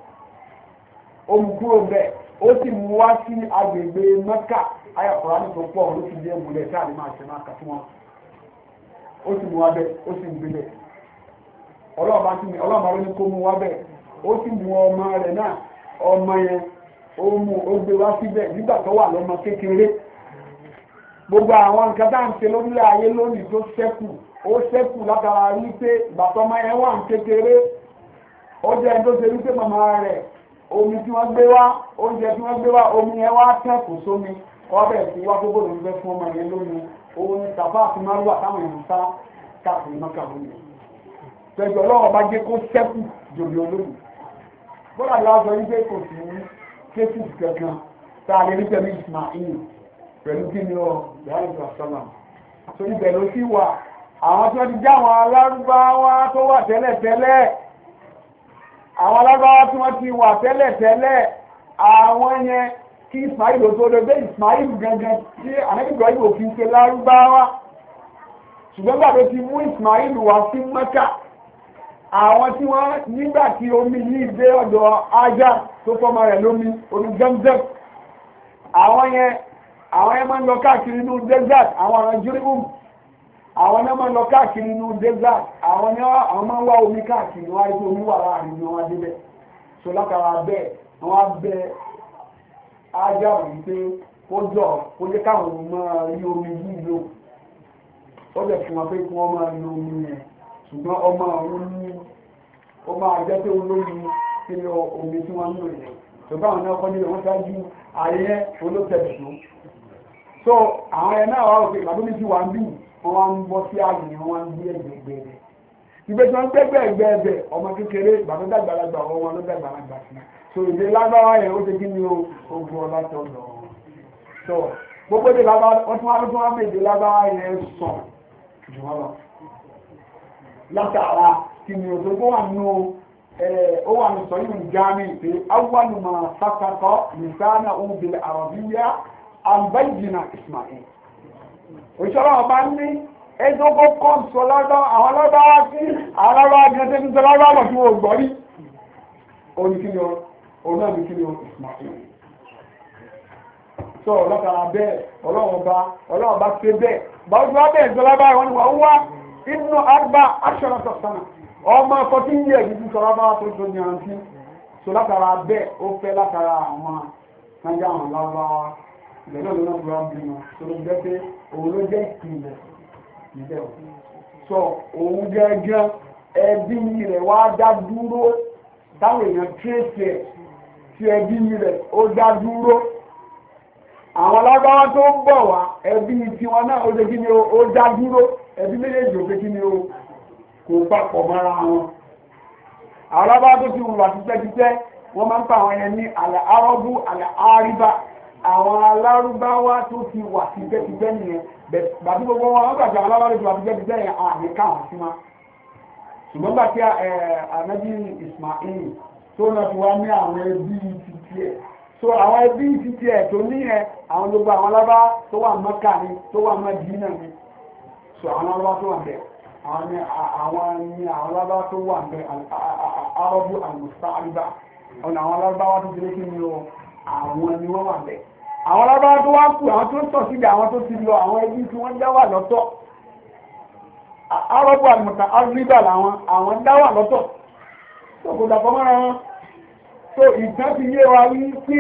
ó mú kúrò bẹ́ẹ̀ ó sì mú wá sí agbègbè Mẹ́kà ayàkùrá ní tó pọ̀ ló fi dé múlẹ̀ sáà ní máa ṣe máa kà fún wọn ó sì mú wá bẹ́ẹ̀ ó sì ń gbé bẹ́ẹ̀ ọlọ́ọ̀bá ló ní kó mú wá bẹ́ẹ̀ ó sì mú ọmọ rẹ̀ náà ọmọ yẹn ó mú ó gbé wá síbẹ̀ nígbà tó wà lọ́mọ kékeré gbogbo àwọn nǹkan tá à ń ṣe lórílẹ̀ ayé lónìí tó ṣẹ́kù ó ṣẹ́kù látara wípé ìgbàtọ́ ọmọ yẹn wà ń kékeré ó jẹ́ ẹni tó ṣe wípé màmá rẹ̀ omi tí wọ́n gbé wá oúnjẹ tí wọ́n gbé wá omi yẹn wá tẹ̀kù sómi wọ́n bẹ̀rẹ̀ sí wá gbogbo lóun fẹ́ fún ọmọ yẹn lónìí òun ni tàbá àti márùwà táwọn èèyàn sá káàkiri mọ́kà lónìí pẹ̀lú ọlọ́run bá jẹ́ kó ṣẹ́kù jòlè olóyìn bọ́lá ni wọ́n sọ wípé kò sí kéfù kankan tá a lè rí pẹ̀lú Ismail pẹ̀lú kí ni ọ ìyáàlú ìgbàsọ́nà tó ibẹ̀ ló sì wà àwọn tí wọ́n ti já àwọn alárúbáwá tó wà tẹ́lẹ̀tẹ́lẹ̀ àwọn alárúbáwá tí wọ́n ti wà tẹ́lẹ̀tẹ́lẹ̀ àwọn yẹn kí Ismail ò tó lọ́gbẹ́ Ismail gangan tí ànábìgbọ́ yìí òfin ṣe lárúbáwá ṣùgbọ́n gbàgbé ti mú Ismail wá sí Mẹ́kà àwọn tí wọ́n nígbà tí omi yìí dé ọ̀dọ̀ ajá tó fọ́mọ rẹ̀ lómi omi Zamzam àwọn yẹn àwọn yẹn máa ń lọ káàkiri inú desert àwọn ọ̀rọ̀ jírìbùm àwọn yẹn máa ń lọ káàkiri inú desert àwọn yẹn àwọn máa ń wá omi káàkiri wọn àti omi wà láàrin ni wọ́n débẹ̀ so látara bẹ́ẹ̀ wọ́n á bẹ ajá wọ̀nyí pé kó jọ kó jẹ́ káwọn máa rí omi yìí lò ó bẹ̀ fún wọn pé kí wọ́n máa lo omi yẹn ṣùgbọ́n ọmọ àwọn ní ó máa jẹ́ pé olóyìn nínú omi tí wọ́n ń lò yẹn ṣùgbọ́n àwọn náà kọ́ ní wọ́n ṣáájú ààrẹ olóòtẹ̀lẹ̀ tó so àwọn ẹ̀ náà wà òkè ìgbàdóní tí wà ń bí wọ́n wá ń bọ́ sí ààyè wọ́n wá ń gbé ẹgbẹ̀gbẹ̀ rẹ̀ ìgbé tí wọ́n gbẹ́gbẹ́ ẹgbẹ́ ẹgbẹ́ ọmọ kékeré ìgbàdó dàgbàlagbà ọwọ́ wọn ló dàgbàlagbà sí so èdè lágbára yẹn ó ti kí ni ogun ọlá tó lọ so gbogbo èdè lágbára wọ́n tún wá ló tún wá méje lágbára yẹn sàn jù wọ́n lọ látara kí ni òṣogbo wà nínú ó wà ní sọ yìí jáàmì pé awwaluma sákàkọ́ nìsáná òbílẹ̀ àrọ̀bíyá àbájìnà Ismail òṣèlú ọba ní ẹjọ́ kó kọ́ sọ lọ́dọ̀ àwọn lọ́dọ̀ sí àwọn lọ́dọ̀ gẹ́gẹ́ tí sọ lọ́dọ̀ ọmọ tí wọ́n gbọ́ rí oníkíni òun náà ní kíni Ismail sọ látara bẹ́ẹ̀ ọlọ́ọ̀ba ọlọ́ọ̀ba ṣe bẹ́ẹ̀ báwo tí wọ́n bẹ́ẹ̀ ìjọba báyìí wọ́n ni wọ́n wá inú àgbà aṣọ́nàtọ̀ sánà ọmọ ọkọ̀ tí ń yẹ ìdíjú sọ̀rọ̀ bá tó tó ní àǹtí so látara bẹ́ẹ̀ ó fẹ́ látara àwọn kájá àwọn lábáwá ìgbẹ̀lẹ́ òun náà fúra bí wọn tó ló jẹ́ pé òun ló jẹ́ ìpìlẹ̀ ìbẹ̀ so òun gẹ́gẹ́ ẹbí rẹ̀ wá dá dúró táwọn èèyàn tírèsì ẹ̀ tí ẹbí rẹ̀ ó dá dúró àwọn lábáwá tó ń bọ̀ wá ẹbí tiwọn náà ó jẹ́ kí ni ó dá dúró ẹbí méjèèjì òfin kí ni ó kò papọ̀ mọ́ra wọn àwọn alábáwá tó ti wùwà títẹ́títẹ́ wọ́n máa ń pa àwọn ẹni ní àlẹ́ arọ́bù àlẹ́ àríbá àwọn alárúbáwá tó ti wà títẹ́títẹ́ nìyẹn bàbí gbogbo wọn wọ́n gbàgbé àwọn alábáwá tó ti wà títẹ́títẹ́ yẹn àmì káwọn sí ma ṣùgbọ́n gbà tí ànábì Ismail tó náà ti wá ní àwọn ẹbí títí ẹ̀ so àwọn ẹbí títí ẹ̀ tó ní ẹ̀ àwọn gbogbo àwọn alábáwá tó wà Mẹ́kà ni tó wà Mẹ́dínà ni so àwọn alábáwá tó wà bẹ́ẹ̀ àwọn ni àwọn ni àwọn alábáwá tó wà bẹ́ẹ̀ arọ́bù àlùsáàríbà ọ̀nà àwọn alábáwá tó ti lé kí ni o àwọn ni wọ́n wà bẹ́ẹ̀ àwọn alábáwá tó wá kù àwọn tó ń tọ̀ síbi àwọn tó ti lọ àwọn ẹbí tí wọ́n dá wà lọ́tọ̀ arọ́bù àlùsáàríbà làwọn àwọn dá wà lọ́tọ̀ tó kò dàpọ̀ mọ́ra wọn so ìtàn ti yé wa wí pé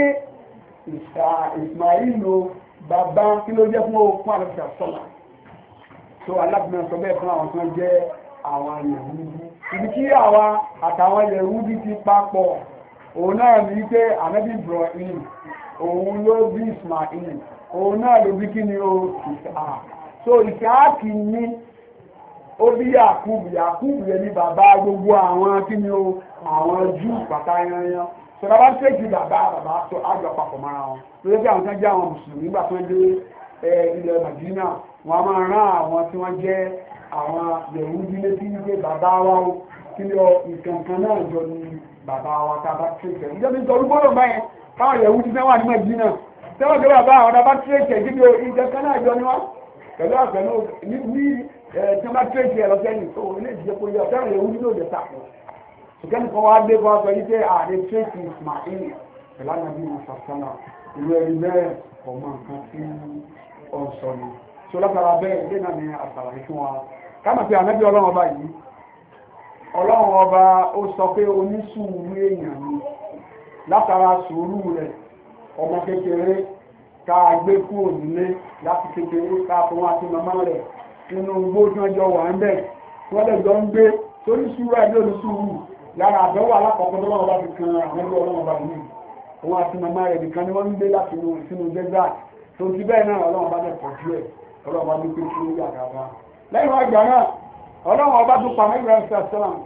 Ismail o bàbá kí ló jẹ́ fún okun àlọ́sà sọ́là so alábìnrin sọ bẹ́ẹ̀ fún àwọn tó jẹ́ àwọn Yẹhudi ibi tí àwa àtàwọn Yẹhudi ti papọ̀ òun náà ní pé ànábì Ibrahim òun ló bí Ismail òun náà ló bí kí ni o Isaac so Isaac ní ó bí Yakubu Yakubu yẹn ní bàbá gbogbo àwọn kí ni o àwọn Júù pátá yanyan so bàbá tẹ́jì bàbá bàbá tó àjọ papọ̀ mọ́ra wọn lórí pé àwọn tó ń jẹ́ àwọn mùsùlùmí nígbà tó ń dé ilẹ̀ Madina wọn a máa rán àwọn tí wọ́n jẹ́ àwọn Yẹhudi létí wípé bàbá wa ó kí ni ọ ìkànkan náà jọ ní bàbá wa tá a bá tẹ́jì ìjọba nítorí gbọ́dọ̀ báyẹn káwọn Yẹhudi fẹ́ wà ní Madina tẹ́wọ́n tó bàbá àwọn ọ̀dà bá tẹ́jì kí ni ìkànkan náà jọ ní wá pẹ̀lú àpẹẹlú ní tí wọ́n bá tẹ́jì ẹ̀ lọ sẹ́yìn tó ilé ìdíje kó yẹ ọ̀fẹ́ràn Yẹhudi ló dé sàkó ṣùgbọ́n kan wá dé bọ́ sọ yí pé ààrẹ tẹ́jì Ismail ìlànà bí mo sàṣánà ìlú ẹni bẹ́ẹ̀ ọmọ nǹkan tí ó ń sọ ni so látara bẹ́ẹ̀ ilé náà ni àṣàlàyé fún wa káàmà pé ànábì ọlọ́run ọba yìí ọlọ́run ọba ó sọ pé onísùúrù èèyàn ni látara sùúrù rẹ̀ ọmọ kékeré ká gbé kúrò nílé láti kékeré ká fún wa sí màmá rẹ̀ nínú gbójúmọ́jọ wà ń bẹ̀ wọ́n lè jọ ń gbé torí sùúrù àbí onísùúrù lára àbẹ̀wò alákọ̀ọ́kọ́ tó lọ́wọ́ bá fi kan ànábì ọlọ́run ọba yìí òun àti màmá rẹ̀ nìkan ni wọ́n ń gbé láti sínú desert tó ti bẹ́ẹ̀ náà ọlọ́run bá bẹ̀ pọ̀ jù ẹ̀ ọlọ́run bá ní pé kí ó yà dáadáa lẹ́yìn wá gbà náà ọlọ́run ọba tó pa mẹ́gbẹ̀rẹ́ sàlám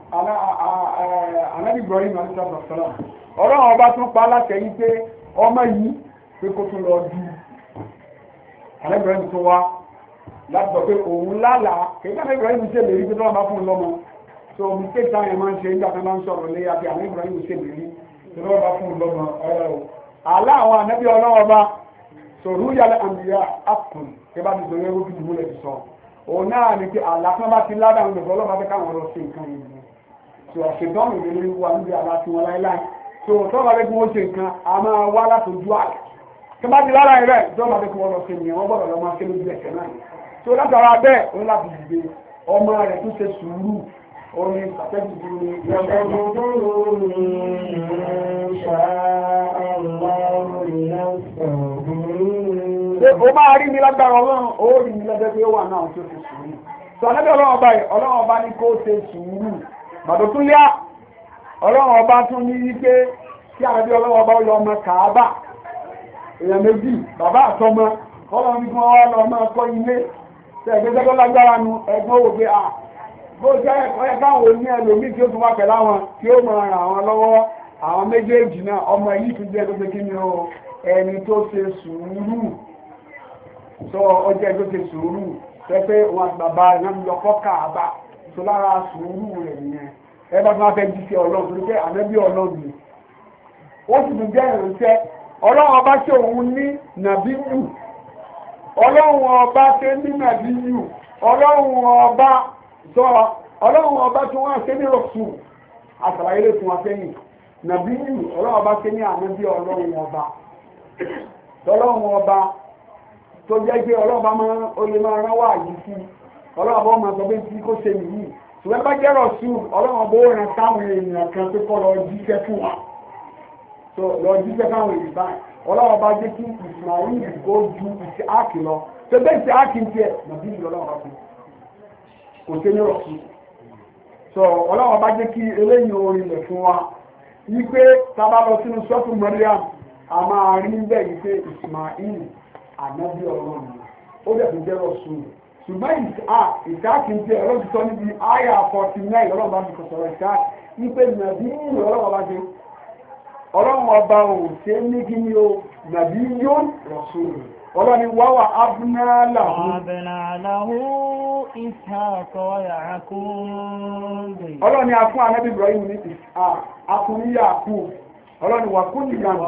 anábì Ibrahim sàlám ọlọ́run ọba tó pa látẹ̀yìn pé ọmọ yìí pé kó tún lọ bí anábìrẹ́yìn tó wá láti sọ pé òun lálàá kéjá anábìrẹ́yìn ṣe lè rí pé tọ́wọ́ bá fún un lọ́mọ so mistake táwọn ẹ̀ máa ń ṣe nígbà tó máa ń sọ̀rọ̀ lé àti anábìrẹ́yìn ṣe lè rí pé tọ́wọ́ bá fún un lọ́mọ ọ̀rọ̀ o àlá àwọn anábì ọlọ́run ọba sọ̀rọ̀ yàrá àmìyá àpùn tí bá ti sọ yẹ́rú bí ìmúlẹ̀ ti sọ òun náà ni pé àlá tí wọ́n bá ti ládàá ń lọ́wọ́ ọlọ́run bá fẹ́ káwọn lọ sí nǹkan yìí so àṣetọ́nù ìdílé wa níbi àlá tí wọ́n láéláé so tọ́wọ́ bá fẹ́ kí wọ́n ṣe nǹkan a máa wá látòjú àlá tí wọ́n bá ti lára rẹ̀ tọ́wọ́ bá fẹ́ kí wọ́n lọ sí ìyẹn wọ́n gbọ́dọ̀ lọ máa ṣe lójú ẹ̀sẹ̀ náà so látara bẹ́ẹ̀ ó láti dìde ọmọ rẹ̀ tó ṣe sùúrù orin àtẹ́jùdú ni ó máa rí mi lágbára ọlọ́run ó rí mi lẹ́gbẹ́ pé ó wà náà tó ṣe sùúrù sọ lẹ́gbẹ́ ọlọ́run ọba yìí ọlọ́run ọba ní kó ṣe sùúrù bàbá tún yá ọlọ́run ọba tún ní wípé kí àbí ọlọ́run ọba ó yọ ọmọ Kàábà èèyàn méjì bàbá àtọmọ ọlọ́run ní kí wọ́n wá lọ máa kọ́ ilé tẹ ẹgbẹ́ tó lágbára nu ẹgbọ́n wò pé à bó jẹ́ ẹ̀kọ́ káwọn ní ẹlòmíì tí ó tún wá pẹ̀lú àwọn tí ó máa ràn àwọn lọ́wọ́ àwọn méjèèjì náà ọmọ yìí tún jẹ́ tó ṣe kí ni o ẹni tó ṣe sùúrù sọ ọjọ́ tó ṣe sùúrù pẹ́pẹ́ wọn àti bàbá náà ń lọ́kọ́ Kàábà tó lára sùúrù rẹ̀ nìyẹn ẹ bá tún wá fẹ́ jí sí ọlọ́run torí pé ànábì ọlọ́run ni ó sì tún jẹ́ ìrìnsẹ́ ọlọ́run ọba ṣe òun ní nàbíyù ọlọ́run ọba ṣe ní nàbíyù ọlọ́run ọba sọ ọlọ́run ọba tí wọ́n ṣe ní rọ̀sù àtàlàyé lè fún wa sẹ́yìn nàbíyù ọlọ́run ọba ṣe ní ànábì ọlọ́run ọba ọlọ́run ọba tó jẹ́ pé ọlọ́run ọba máa ó lè máa rán wá yìí sí ọlọ́run ọba máa sọ pé tí kò ṣe nìyí ṣùgbọ́n bá jẹ́ rọ̀sù ọlọ́run ọba ó rán táwọn èèyàn kan tó kọ́ lọ jíṣẹ́ fún wa so lọ jíṣẹ́ fáwọn èèyàn báyìí ọlọ́run bá jẹ́ kí Ismail kó ju ìṣe áàkì lọ tó bẹ́ẹ̀ ṣe áàkì ń tiẹ̀ nàbí ìlú ọlọ́run bá fi kò ṣe ní rọ̀kì so ọlọ́run bá jẹ́ kí eléyìí orin lẹ̀ fún wa yí pé tábà lọ sínú sọ́ọ̀tù Mariam a máa rí bẹ́ẹ̀ yí pé Ismail ànábì ọlọ́run ó dẹ̀ fi jẹ́ rọ̀ṣù ṣùgbọ́n ìṣáàkì ń tiẹ̀ ọlọ́run ti sọ níbi àyà forty nine ọlọ́run bá fi kọ̀ sọ̀rọ̀ ìṣáàkì yí pé nàbí ìlú ọlọ́run bá ṣe ọlọ́run ọba ò ṣe ní kí ni o nàbí yóò rọ̀ṣùlù ọlọ́ni wáwà abúnáàláhù abúnáàláhù ìṣàkọ́ yàkúndì ọlọ́ni a fún ànábì Ibrahim ní ìṣà akún ní yàkú ọlọ́ni wà kún ìyàmù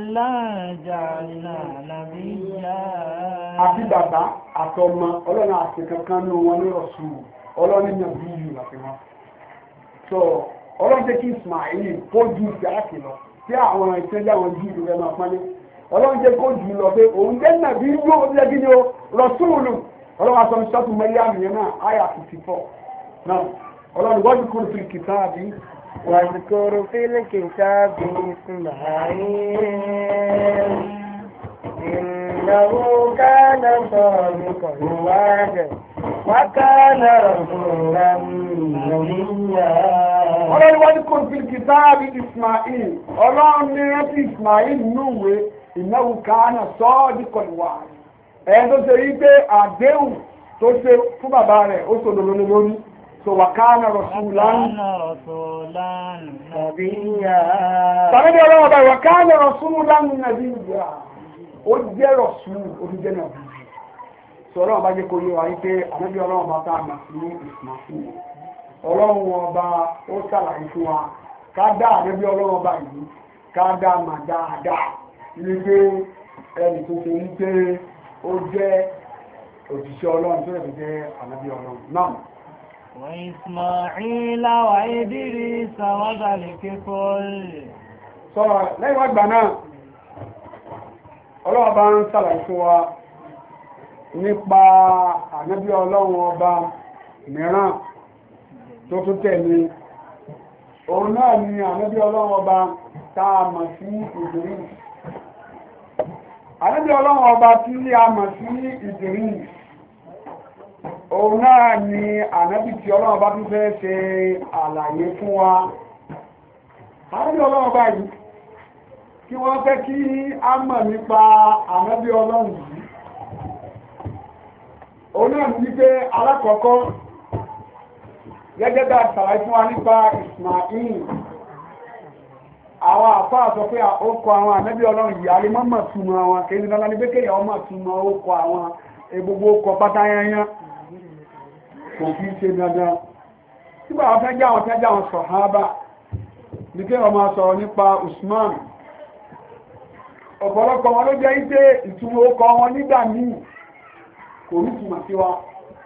àti bàbá àtọmọ ọlọ́ni àti kankan ní wọn ní rọ̀ṣùlù ọlọ́ni nàbí yìí láti wọn so ọlọ́ni jẹ́ kí Ismail kó ju ìṣàkì lọ tí àwọn ìṣẹ́jà wọn jí ìlú rẹ̀ máa pálé ọlọ́run jẹ́ kó jù lọ pé òun jẹ́ nàbí yóò jẹ́ kí ni o rọ̀súùlù ọlọ́run aṣọ ìṣọ́tù mẹ́lẹ́ àmì yẹn náà àyà fifty four náà ọlọ́run wọ́n ti kúrò fìlì kìtàbí. wọ́n ti kúrò fìlì kìtàbí Ismail innahu kana sadiqal wa'd wa kana rasulan nabiyya. ọlọ́run wọ́n ti kúrò fìlì kìtàbí Ismail ọlọ́run ní rántí Ismail núwèé ìnáwó kàánà sọ́ọ́dí kọlùwà ẹni tó ṣe yí pé àdéhùn tó ṣe fún bàbá rẹ̀ ó sọ lòlò lórí so wà káàna rasulan nàbíyà. tàbí ọlọ́wọ́ bá wà káàna rasulan nàbíyà ó jẹ́ rọ̀sùn oníjẹ́ náà sọ ọlọ́wọ́ bá jẹ́ kó yé wa yí pé ànábì ọlọ́wọ́ bá tá a mà sí ìsìnàfún ọlọ́run ọba ó ṣàlàyé fún wa ká dá ànábì ọlọ́wọ́ bá yìí ká dá mà dáadáa ní pé ẹni tó ṣe ń pé ó jẹ́ òjíṣẹ́ ọlọ́run tó rẹ̀ jẹ́ ànábì ọlọ́run náà. wa Ismaila wa Idrisa wa zalikifol. sọ lẹ́yìn wá gbà náà ọlọ́run ọba ń ṣàlàyé fún wa nípa ànábì ọlọ́run ọba mìíràn tó tún tẹ̀lé òun náà ni ànábì ọlọ́run ọba tá a mọ̀ sí Idris. ànábì ọlọ́run ọba tí a mọ̀ sí Idris òun náà ni ànábì tí ọlọ́run ọba tún fẹ́ ṣe àlàyé fún wa. ànábì ọlọ́run ọba yìí kí wọ́n fẹ́ kí a mọ̀ nípa ànábì ọlọ́run yìí òun náà ní pé alákọ̀ọ́kọ́ gẹ́gẹ́ bá ṣàlàyé fún wa nípa Ismail àwọn àfáà sọ pé ó kọ àwọn ànábì ọlọ́run yìí alimọ́mọ̀ túnmọ̀ àwọn kéde náà ní pé kéèyàn ọmọ túnmọ̀ ó kọ àwọn gbogbo kọ pátáyányá kò kí ṣe dandan nígbà wọn fẹ́ jẹ́ àwọn fẹ́ jẹ́ àwọn sọ̀hábà ní kéèyàn máa sọ̀rọ̀ nípa Usman ọ̀pọ̀lọpọ̀ wọn ló jẹ́ ipé ìtumọ̀ ó kọ wọn nígbà míì kò ní túnmọ̀ sí wa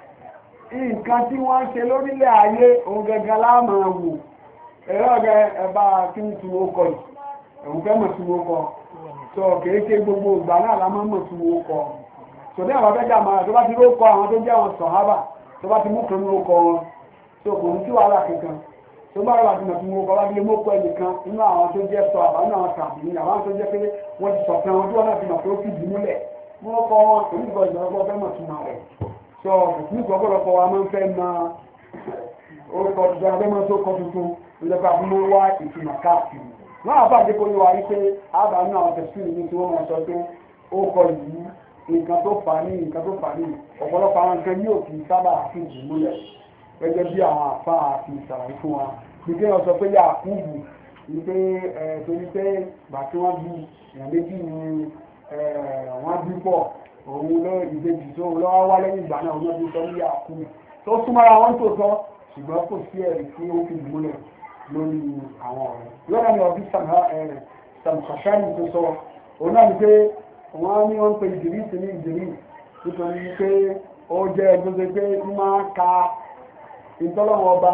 nǹkan tí wọ́n ṣe lórílẹ̀ ayé òun gẹ́gẹ́ láàmà wò ẹ̀rọ ọ̀gẹ́ ẹ̀bá kí ní túnmọ̀ ó kọ yìí ẹ̀hùn fẹ́ mọ̀ túnmọ̀ ó kọ tó kéèké gbogbo ìgbà náà lámọ́ mọ̀ túnmọ̀ ó kọ tó ní àwọn afẹ́jà máa tó bá ti rókọ àwọn tó jẹ́ wọn sọ̀hábà tó bá ti mú kan ní ó kọ wọn tó kò ní sí wàhálà kankan tó bá rọra ti mọ̀ túnmọ̀ ó kọ lábílé mọ́kọ ẹnìkan nínú àwọn tó jẹ́ sọ àbáwọn àwọn tàbí àwọn tó jẹ́ pé wọ́n ti sọ̀tàn wọn tí wọ́n náà ti mọ̀ pé ó fìdí múlẹ̀ wọ́n kọ wọn kò ní ìgbà ìgbà fẹ́ mọ̀ túnmọ̀ rẹ̀ so nípa ọ̀pọ̀lọpọ̀ wa máa ń fẹ́ ma orúkọ tuntun abẹ́mọ́ tó kọ tuntun ìjọba àbúmọ́ wá ìtumọ̀ káàkiri wọ́n àbá àdékò yíwa wí pé àbá náà tẹ̀sí ní tí wọ́n máa sọ pé ó kọ yìí nǹkan tó fà ní nǹkan tó fà ní ọ̀pọ̀lọpọ̀ àwọn nǹkan yóò fi sábà fi jù múlẹ̀ gẹ́gẹ́ bí àwọn àfa àti ìsàlàyé fún wa ní kí wọ́n sọ pé yà kúùbù ní pé ẹ̀ torí pé gbà tí wọ́n bí èèyàn méjì ni wọ́n bí pọ̀ òun lọ ìbejì tó lọ́wọ́ wá lẹ́yìn ìgbà náà ọmọdé sọ ní àkú tó súnmọ́ra wọn tó tọ́ ṣùgbọ́n kò sí ẹ̀rí tí ó fi múlẹ̀ lórí àwọn ọ̀rẹ́ lọ́nà ní ọdún sàmùsàṣáàlì tó sọ òun náà ni pé wọ́n ní wọ́n ń pe ìdìrí sí ní ìdìrí nítorí pé ó jẹ́ ẹgbẹ́ tó pé ń máa ka ìtọ́lọ́wọ́ ọba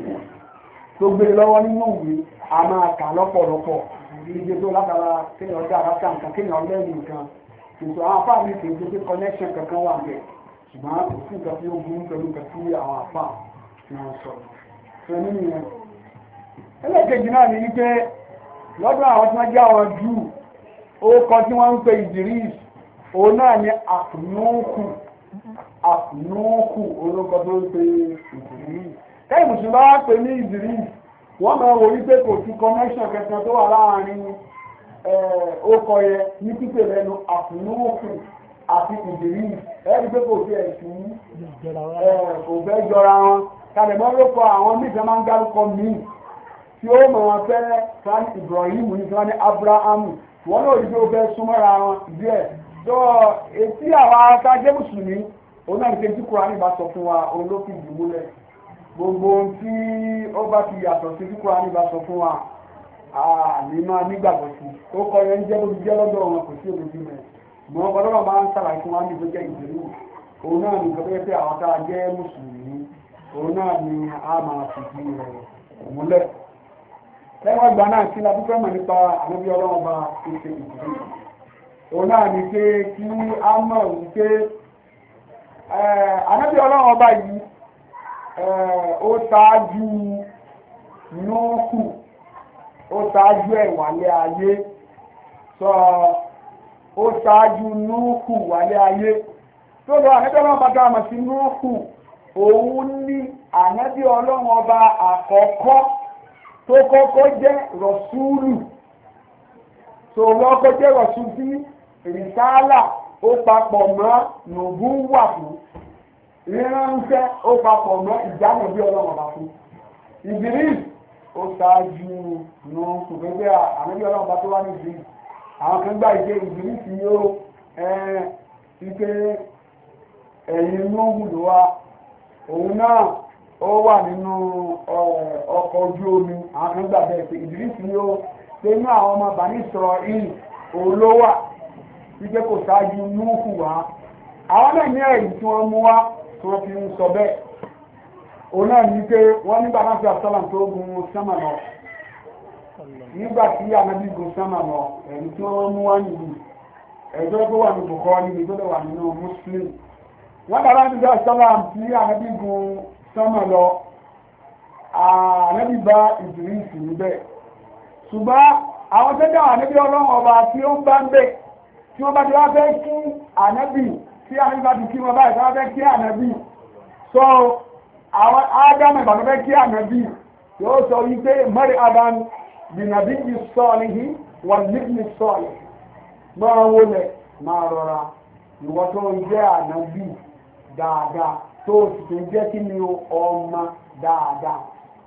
tó gbé lọ́wọ́ nínú ìwé a máa kà lọ́pọ̀lọpọ̀ ìdíje tó látara kéèyàn dá àrátà nǹkan kéèyàn lẹ́yìn nǹkan ètò àwọn afá mi kì í tó pé connection kankan wà bẹ́ẹ̀ ṣùgbọ́n kò sí nǹkan tí ó burú pẹ̀lú nǹkan tí àwọn afá tí wọ́n sọ fún nínú yẹn. ẹlẹ́kejì náà ní wípé lọ́dọ̀ àwọn tí wọ́n jẹ́ àwọn jù orúkọ tí wọ́n ń pe Idris òun náà ní àfúnúkù àfúnúkù orúkọ tó ń pe Idris kẹ́yìn mùsùlùmí bá pè ní Idris wọ́n máa wò wípé kò sí connection kankan tó wà láàárín ókọ yẹ ní pípè lẹ́nu àfúnúkù àti Idris ẹ̀rí pé kò sí ẹ̀sùn kò fẹ́ jọra wọn kàdẹ̀mọ́ ló kọ àwọn míì máa ń dárúkọ míì tí ó mọ̀ wọn fẹ́ fún Ibrahim ní fún Abrahamu wọ́n náà rí pé ó fẹ́ súnmọ́ra wọn díẹ̀ tó etí àwọn akájẹ́ mùsùlùmí òun náà ní pé tí Kùránì bá sọ fún wa òun ló fi dì múlẹ̀ gbogbo tí ó bá ti yàtọ̀ sí tí Kùránì bá sọ fún wa ní máa nígbàgbọ́ sí ó kọ yẹn jẹ́ bó ti jẹ́ lọ́dọ̀ wọn kò sí òbí mẹ́ mọ́ ọlọ́run máa ń sàlàyé fún wa ní ìgbẹ́jẹ́ ìdìrí òun náà ní ìgbẹ́jẹ́ pé àwọn tá a jẹ́ mùsùlùmí òun náà ni a máa fìdí rẹ̀ múlẹ̀ lẹ́wọ̀n ìgbà náà kí labúfẹ́ mọ̀ nípa ànábì ọlọ́run bá ṣe ìdìrí òun náà ni pé kí a mọ̀ wípé ànábì ọlọ́run ọba yìí ó ṣáájú Núhù ó ṣáájú ẹ̀ wálé ayé sọ ó ṣáájú Núhù wálé ayé tó lọ ànábì ọlọ́run bá dáa mọ̀ sí Núhù òun ní ànábì ọlọ́run ọba àkọ́kọ́ tó kọ́kọ́ jẹ́ rọ̀súlù tó lọ́kọ́ jẹ́ rọ̀súlù sí rìsáàlà ó papọ̀ mọ́ nùbú wà fún ìránṣẹ́ ó papọ̀ mọ́ ìjánu bí ọlọ́run ọba fún Ìdírísì ó ṣáájú nù kùgbẹ́gbẹ́ ànábì ọlọ́run ọba tó wá ní Ìdírísì àwọn kan gbà ìgbé Ìdírísì yóò ike ẹ̀yìn Núhù ló wá òun náà ó wà nínú ọkọ̀ ojú omi àwọn kan gbà bẹ́ẹ̀ pé Ìdírísì yóò ṣe inú àwọn ọmọ Bani Ísírẹ́lì òun ló wà wípé kò ṣáájú Núhù wá àwọn náà ní ẹ̀rí tí wọ́n mú wá tí wọ́n fi ń sọ bẹ́ẹ̀ òun náà ní pé wọ́n nígbà náà fi àṣọ́là tó gun sánmà lọ nígbà tí ànábì gun sánmà lọ ẹ̀rí tí wọ́n mú wá nìyí ẹ̀jọ́ tó wà ní bùkọ́ níbi tó lè wà nínú Muslim wọ́n dára ní bí àṣọ́là tí ànábì gun sánmà lọ ànábì bá Ìdírísì níbẹ̀ ṣùgbọ́n àwọn tó dá ànábì ọlọ́run ọba tí ó ń bá ń bẹ̀ tí wọ́n bá ti wá fẹ́ kí ànábì tí ànábì bá ti kí wọn báyìí tí wọ́n fẹ́ kí ànábì sọ àwọn ádámù ìbàdàn fẹ́ kí ànábì yóò sọ wípé mọ́rí adam bìnàbí ti sọ́ọ̀lì yìí wà níbi sọ́ọ̀lì máa wọlé máa rọra ìwọ tó ń jẹ́ ànábì dáadáa tó sì tó ń jẹ́ kí ni ọmọ dáadáa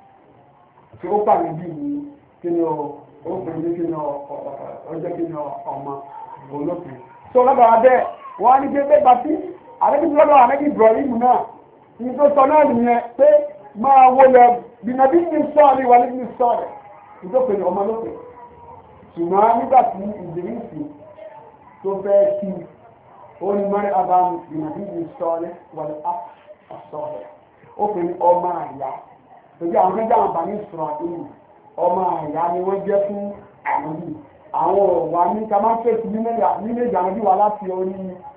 tí ó pàdé bí ní kí ni ó pè ní kí ni ọjọ́ kí ni ọmọ olókùn tó lọ́dọ̀ abẹ́ wọ́n á ní pé bẹ́ẹ̀ bá sí àdébí lọ́dọ̀ àdébí Ibrahim náà ní tó sọ náà nìyẹn pé máa wọlé bìnàbí ní sọ́ọ̀lì wà níbi sọ́ọ̀lì ìdókè ní ọmọ lókè ṣùgbọ́n nígbà tí Ìdírísì tó fẹ́ kí ó ní mọ́rí abámu bìnàbí ní sọ́ọ̀lì wà ní sọ́ọ̀lì ó pè ní ọmọ àyà lójú àwọn tó dáhùn bá ní sọ̀rọ̀ ìlú ọmọ àyà ni wọ́n jẹ́ fún àwọn yìí àwọn ọ̀wà ní tabantrate nílé ìjànàbí wa láti orí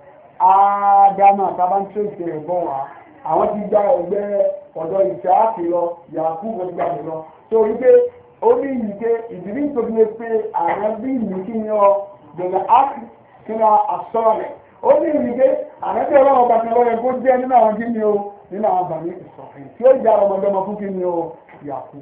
Ádámà tabantrate rẹ̀ bọ̀ wá àwọn ti gba ẹgbẹ́ ọ̀dọ̀ ìfẹ́ àti lọ yàkú wọn ti gbà lọ tó rí pé ó ní ìyí pé ìdílé ìtòbí lè pe àwọn bí ìlú kí ni ọ bẹ̀rẹ̀ áàkì kí ni àsọ̀rọ̀ rẹ̀ ó ní ìyí pé àwọn tí ọlọ́run ọba kan lọ́yẹ kó jẹ́ nínú àwọn kí ni o nínú àwọn bàmí ìsọ̀fìn tí ó jẹ́ ọmọdéọmọ fún kí ni o yàkú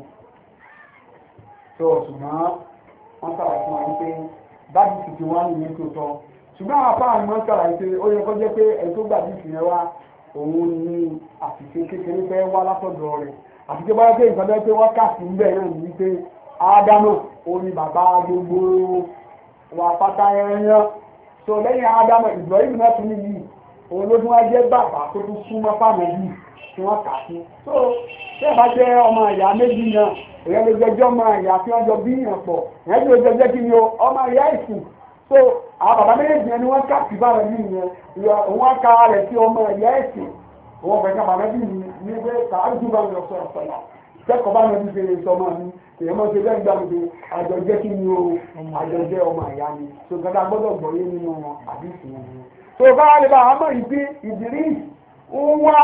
tó ṣùgbọ́n wọ́n sábà fún wa wípé báàgì tuntun wá nìyẹn tó tọ́ ṣùgbọ́n àwọn apá àwọn wọ́n sábà wípé ó yẹ kó jẹ́ pé ẹni tó gbàdí ìsìn yẹn wá òun ní àṣìṣe kékeré fẹ́ wá látọ̀dọ̀ rẹ̀ àṣìṣe bá pé nǹkan bẹ́ẹ̀ pé wọ́n kà sí níbẹ̀ náà ní wípé Ádámù òun ni bàbá gbogbo wa pátá ẹran so lẹ́yìn Ádámù Ibrahim náà tún níyì òun ló tún wá jẹ́ bàbá tó tún súnmọ́ fáwọn yìí tí wọ́n kà sí so tí ẹ bá jẹ́ ọmọ ìyá méjì náà èyàn lè jẹjọ́ ọmọ ìyá tí wọ́n jọ bí yàn pọ̀ èyàn lè jẹjọ́ kí ni o ọmọ ìyá ìsìn so àwọn bàbá méjèèjì yẹn ni wọ́n kà sí bára yìí yẹn òun á ka rẹ̀ sí ọmọ ìyá ìsìn òun fẹ̀ ká bàbá bí ní pé káàdù bá mi lọ sọ ọ̀sọ̀lá kẹ́kọ̀ọ́ bá mi fi ṣe sọmọ mi èyàn mọ̀ ṣe bẹ́ẹ̀ gbà mí àjọjẹ́ kí ni o àjọjẹ́ ọmọ ìyá mi so gbọ́dọ̀ gbọ́dọ̀ gbọ́ yé nínú àdìsí yẹn so báwa lè bá àwọn mọ̀ ìdí Ìdírísì ń wá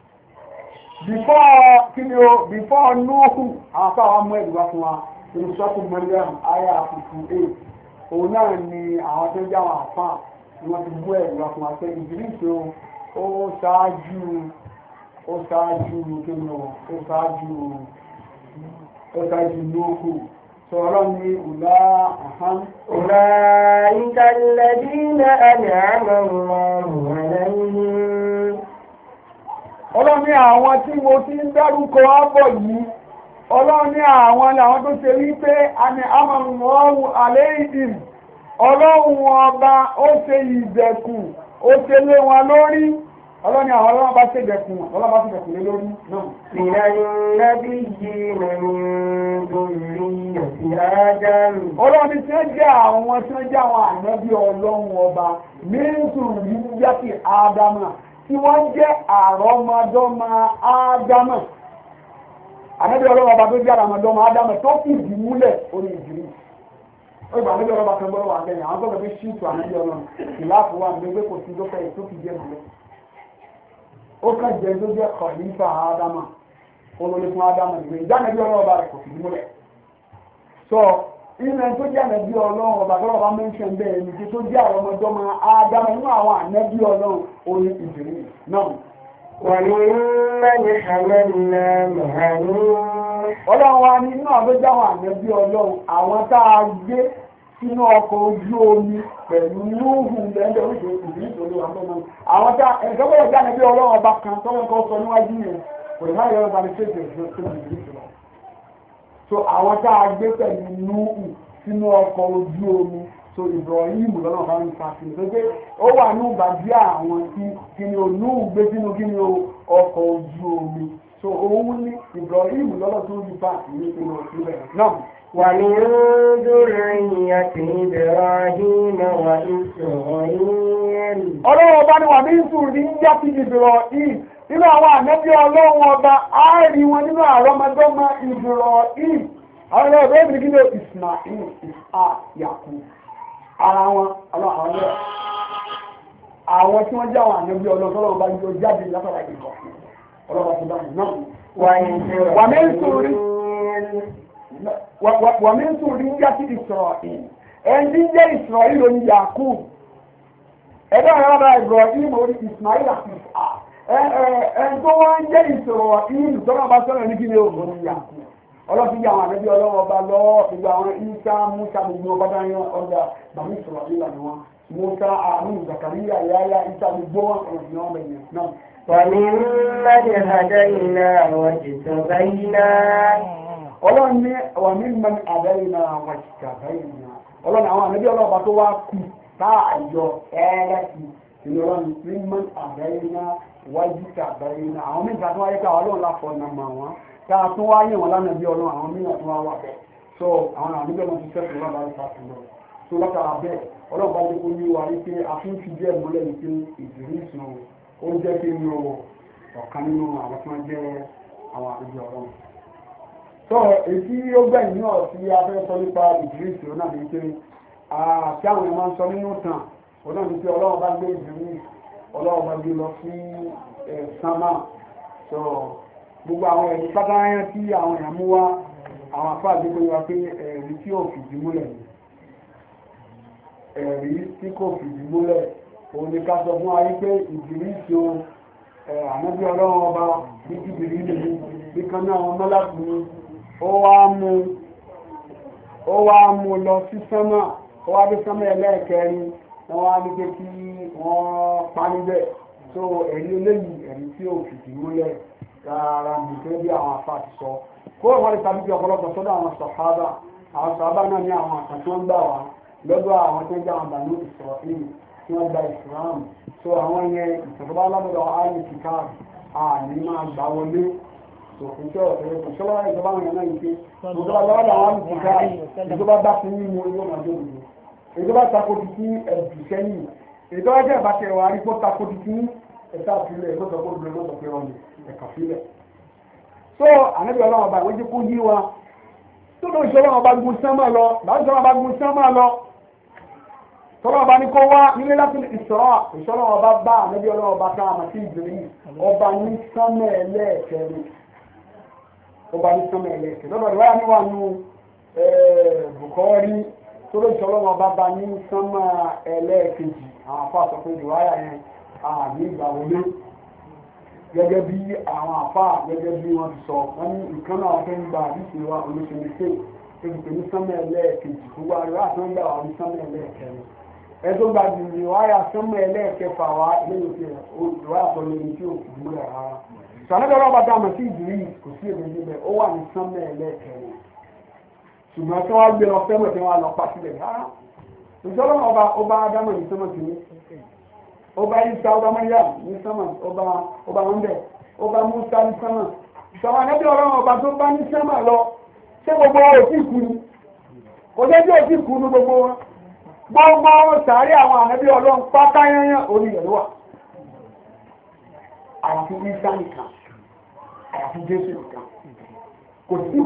before kini o before Nuhu àwọn fáwọn ọmọ ẹ̀dùn wá fún wa nínú sọ́kù Maryam aya fifty eight òun náà ni àwọn tó jẹ́ àwọn àfáà ni wọ́n ti mú ẹ̀dùn wá fún wa pé Ìdírísì ó ṣáájú ó ṣáájú kini o ó ṣáájú ó ṣáájú Nuhu sọ̀rọ̀ ní ọ̀la àhán. ọ̀la ìkàlẹ̀dínà àlẹ́ àmọ́ àlẹ́yìn. Ọlọ́run ní àwọn tí mo ti ń dárúkọ ábọ̀ yìí Ọlọ́run ní àwọn làwọn tó ṣe rí pé a ní àmàlùmọ́ọ̀hún àléìdìm Ọlọ́run ọba ó ṣe ìdẹ̀kùn ó ṣe lé wọn lórí Ọlọ́run ní àwọn Ọlọ́run bá ṣe ìdẹ̀kùn Ọlọ́run bá ṣe ìdẹ̀kùn lé lórí náà. ìrìnàjò yìí lẹ́nu lórí ẹ̀sìn Ádámù. Ọlọ́run ní tí ó jẹ́ àwọn tí ó jẹ́ àwọn ànábì Ọlọ́run ọba mẹ́sùn yìí yàtì Ádámù tí wọ́n jẹ́ àrọ́mọdọ́mọ Ádámù. Ànábì Ọlọ́run ọba tó jẹ́ àrọ́mọdọ́mọ Ádámù tó fi ìdí múlẹ̀ orí ìdírí. Ó gbà ànábì Ọlọ́run ọba kan gbọ́dọ̀ wà lẹ́yìn àwọn tó fẹ́ ṣíìtù ànábì Ọlọ́run ìláàfù wà ní ẹgbẹ́ kò sí tó fẹ́ tó fi jẹ́ múlẹ̀. Ó kàn jẹ́ tó jẹ́ kọ̀lífà Ádámù olórí fún Ádámù ìgbé ìjà ànábì Ọlọ́run ọba rẹ̀ kò fi múlẹ̀. So ilẹ̀ tó jẹ́ ànábì Ọlọ́run ọba tó ọba mẹ́ńṣẹ̀ bẹ́ẹ̀ ni tó jẹ́ àrọ́mọdọ́mọ Ádámù nínú àwọn ànábì Ọlọ́run orí ìdírí náà. وَمِمَّنْ حَمَلْنَا مَعَ نُوحٍ. Ọlọ́run wa ní inú àwọn jáwọn ànábì Ọlọ́run àwọn tá a gbé sínú ọkọ̀ ojú omi pẹ̀lú núhù lẹ́ńdẹ̀ oríṣi ìdílé ìtòlú àbọ̀mọ́ àwọn tá ẹ̀sọ́ bọ́lá jáde bí ọlọ́run ọba kan tọ́wọ́ kan sọ níwájú yẹn kò ní láyé ọba ní ṣèṣe ìṣòro tó ìdílé ìtòlú so àwọn tá a gbé pẹ̀lú núhù sínú ọkọ̀ ojú omi so Ibrahim lọ́nà bá ń fa sí i pé ó wà ní ìbàdí àwọn tí kí ni o núhù gbé sínú kí ni o ọkọ̀ ojú omi so òun ní Ibrahim lọ́nà tó ń fa ìyẹn ìpínlẹ̀ náà. ومن ذرية إبراهيم وإسرائيل. Ọlọ́run ọba ni wà ní ìsúrí ń já sí Ibrahim. Nínú àwọn ànábì Ọlọ́run ọba, a rí wọn nínú àrọ́mọdọ́mọ Ibrahim. Àwọn ọlọ́run ọba ìbìrì kílò Ismail, Ishaq, Yakub. Ara wọn, àwọn ọlọ́run. Àwọn tí wọ́n jẹ́ àwọn ànábì Ọlọ́run ọba yóò jáde látara ìbọ̀. Ọlọ́run ọba ti náà. Wà ní ìsúrí. Wàmí ń tún rí jáde Israel ẹni jẹ́ Israel oní Yakub ẹgbẹ́ àrárá Ibrahim orí Ismail àti ẹni tó wọ́n jẹ́ Israel tọ́nà bá sọ́nà ní kí ni oní Yakub ọlọ́sí yà àwọn àrẹ́bí ọlọ́wọ́ ọba lọ́wọ́ gbogbo àwọn Isa Musa gbogbo ọba dáyọ ọjà bàmí Israel ìlànà wọn Musa àmì Zakariya Yahya Isa gbogbo wọn ọ̀rọ̀ ìyá ọmọ ènìyàn náà. وممن هدينا واجتبينا. Ọlọ́run ní àwọn mímọ́ àbẹ́yìnà àwọn ìṣàbẹ́yìnà ọlọ́run àwọn àmẹ́bí ọlọ́ọ̀bá tó wá kú táàjọ ẹ̀ẹ́rẹ́sì ìlọ́run mímọ́ àbẹ́yìnà wájú ìṣàbẹ́yìnà àwọn mẹ́ta tó wáyé káwọn ọlọ́run láfọ̀ nàmà wọn káà tó wáyé wọn lánàá bí ọlọ́run àwọn mìíràn tó wá wà bẹ́ẹ̀ so àwọn àmẹ́bí ọlọ́run ti sẹ́kù lọ́ba ló fàṣẹ lọ so látara bẹ́ẹ̀ ọlọ́run bá yẹ kó ní wa wípé àfúnfi díẹ̀ mọ́lẹ̀ wípé ìdílé ìsìn ó jẹ́ kí n lo ọ̀kan nínú àwọn tí wọ́n jẹ́ àwọn àmẹ́bí ọlọ́run. So èyí ó gbẹ̀yìn náà tí a fẹ́ sọ nípa ìdírísì ó náà ní pé àti àwọn èèyàn máa ń sọ nínú tàn ó náà ní pé ọlọ́run bá gbé ìdírísì ọlọ́run bá gbé lọ sí sánmà so gbogbo àwọn ẹ̀rí pátáyán tí àwọn èèyàn mú wá àwọn afá àgbégbé wa pé ẹ̀rí tí ò fìdí múlẹ̀ ẹ̀rí tí kò fìdí múlẹ̀ òun ni ká sọ fún wa wípé ìdírísì o ànábí ọlọ́run ọba bí jìbìrì nìyí bí kan náà wọn mọ́lákùnrin ó wá mú ó wá mú lọ sí sánmà ó wá dé sánmà ẹlẹ́ẹ̀kẹrin wọ́n wá ní pé kí wọ́n pa níbẹ̀ tó ẹ̀rí eléyìí ẹ̀rí tí ò fìdí múlẹ̀ rárá nìkan bí àwọn afá ti sọ kó wọ́n lè tàbí bí ọ̀pọ̀lọpọ̀ sọ́dọ̀ àwọn sàhábà àwọn sàhábà náà ní àwọn àkàn tí wọ́n gbà wá lọ́dọ̀ àwọn tó ń jẹ́ àwọn Banu Isra'il tí wọ́n gba ìsìlámù so àwọn yẹn ìṣẹ̀lẹ̀ alábọ̀dọ̀ ààyè kíkà àní máa gbà wọlé òkúnṣẹ́ ọ̀tẹ̀rẹ̀ kò ṣọ́wọ́ ìjọba àwọn èèyàn yìí pé ìjọba lọ́wọ́dọ̀ àwọn àmìkà ìjọba bá fún mímú ilé ọmọdé òní ìjọba takoti sí ẹ̀bù sẹ́yìn ìjọba jẹ́ ìbáṣẹ̀ wà rí pọ́ takoti sí ẹ̀ta àfilẹ̀ ìgbọ́sọ̀kọ́ ìgbẹ́ lọ́sọ̀kẹ́ ọ̀nì ẹ̀kà fílẹ̀ so ànábì ọlọ́run ọba ìwé jẹ́ kó yí wa tó ló ìṣọ́lọ́run ọba gun sánmà lọ báyìí ìṣọ́lọ́run ọba gun sánmà lọ tọ́lọ́ ọba ní kó wá nílé láti ìṣọ́rọ̀ ìṣọ́lọ́run ọba bá ànábì ọlọ́run ọba ká àmà sí ìgbèrè ọba ní sánmà ẹlẹ́ẹ̀kẹrin ọba ní sánmà ẹlẹ́ẹ̀kẹrin lọ́dọ̀ ìwáyà níwà nù Bùkọ́rí tó ló ìṣọ́lọ́run ọba bá ní sánmà ẹlẹ́ẹ̀kejì àwọn afọ àsọpọ̀ ìwáyà yẹn àmì ìgbà wọlé gẹ́gẹ́ bí àwọn àfá gẹ́gẹ́ bí wọ́n ti sọ wọ́n ní ìkan náà fẹ́ ń gba àdíṣe wa olóṣèlú tó ti pè ní sánmà ẹlẹ́ẹ̀kejì gbogbo àríwá àti wọ́n gbà wà ní sánmà ẹlẹ́ẹ̀kẹrin ẹ tó gba dìrì wáyà sánmà ẹlẹ́ẹ̀kẹfà wa lẹ́yìn tí ìwà àtọ́lẹ̀ ní tí ò fi múlẹ̀ rárá sànẹ́bẹ̀ ọlọ́ba tá a mọ̀ sí ìdírí kò sí èmi níbẹ̀ ó wà ní sánmà ẹlẹ́ẹ̀kẹrin ṣùgbọ́n tí wọ́n gbé lọ fẹ́mọ̀ tí wọ́n lọ pa sílẹ̀ rárá ìjọba ọba ọba adámọ̀ ní sánmà kìíní ọba isa ọba Maryam ní sánmà ọba ọba wọnbẹ ọba Musa ní sánmà ìṣọwọ́ ẹbí ọlọ́run ọba tó bá ní sánmà lọ ṣé gbogbo wọn ò tí kú ni kò jẹ́ bí ò tí kú ní gbogbo wọn gbogbo sàárì àwọn ànábì ọlọ́run pátá yányán orí ìyẹ̀lú wà àyàfi Isa nìkan àyàfi Jésù nìkan kò sí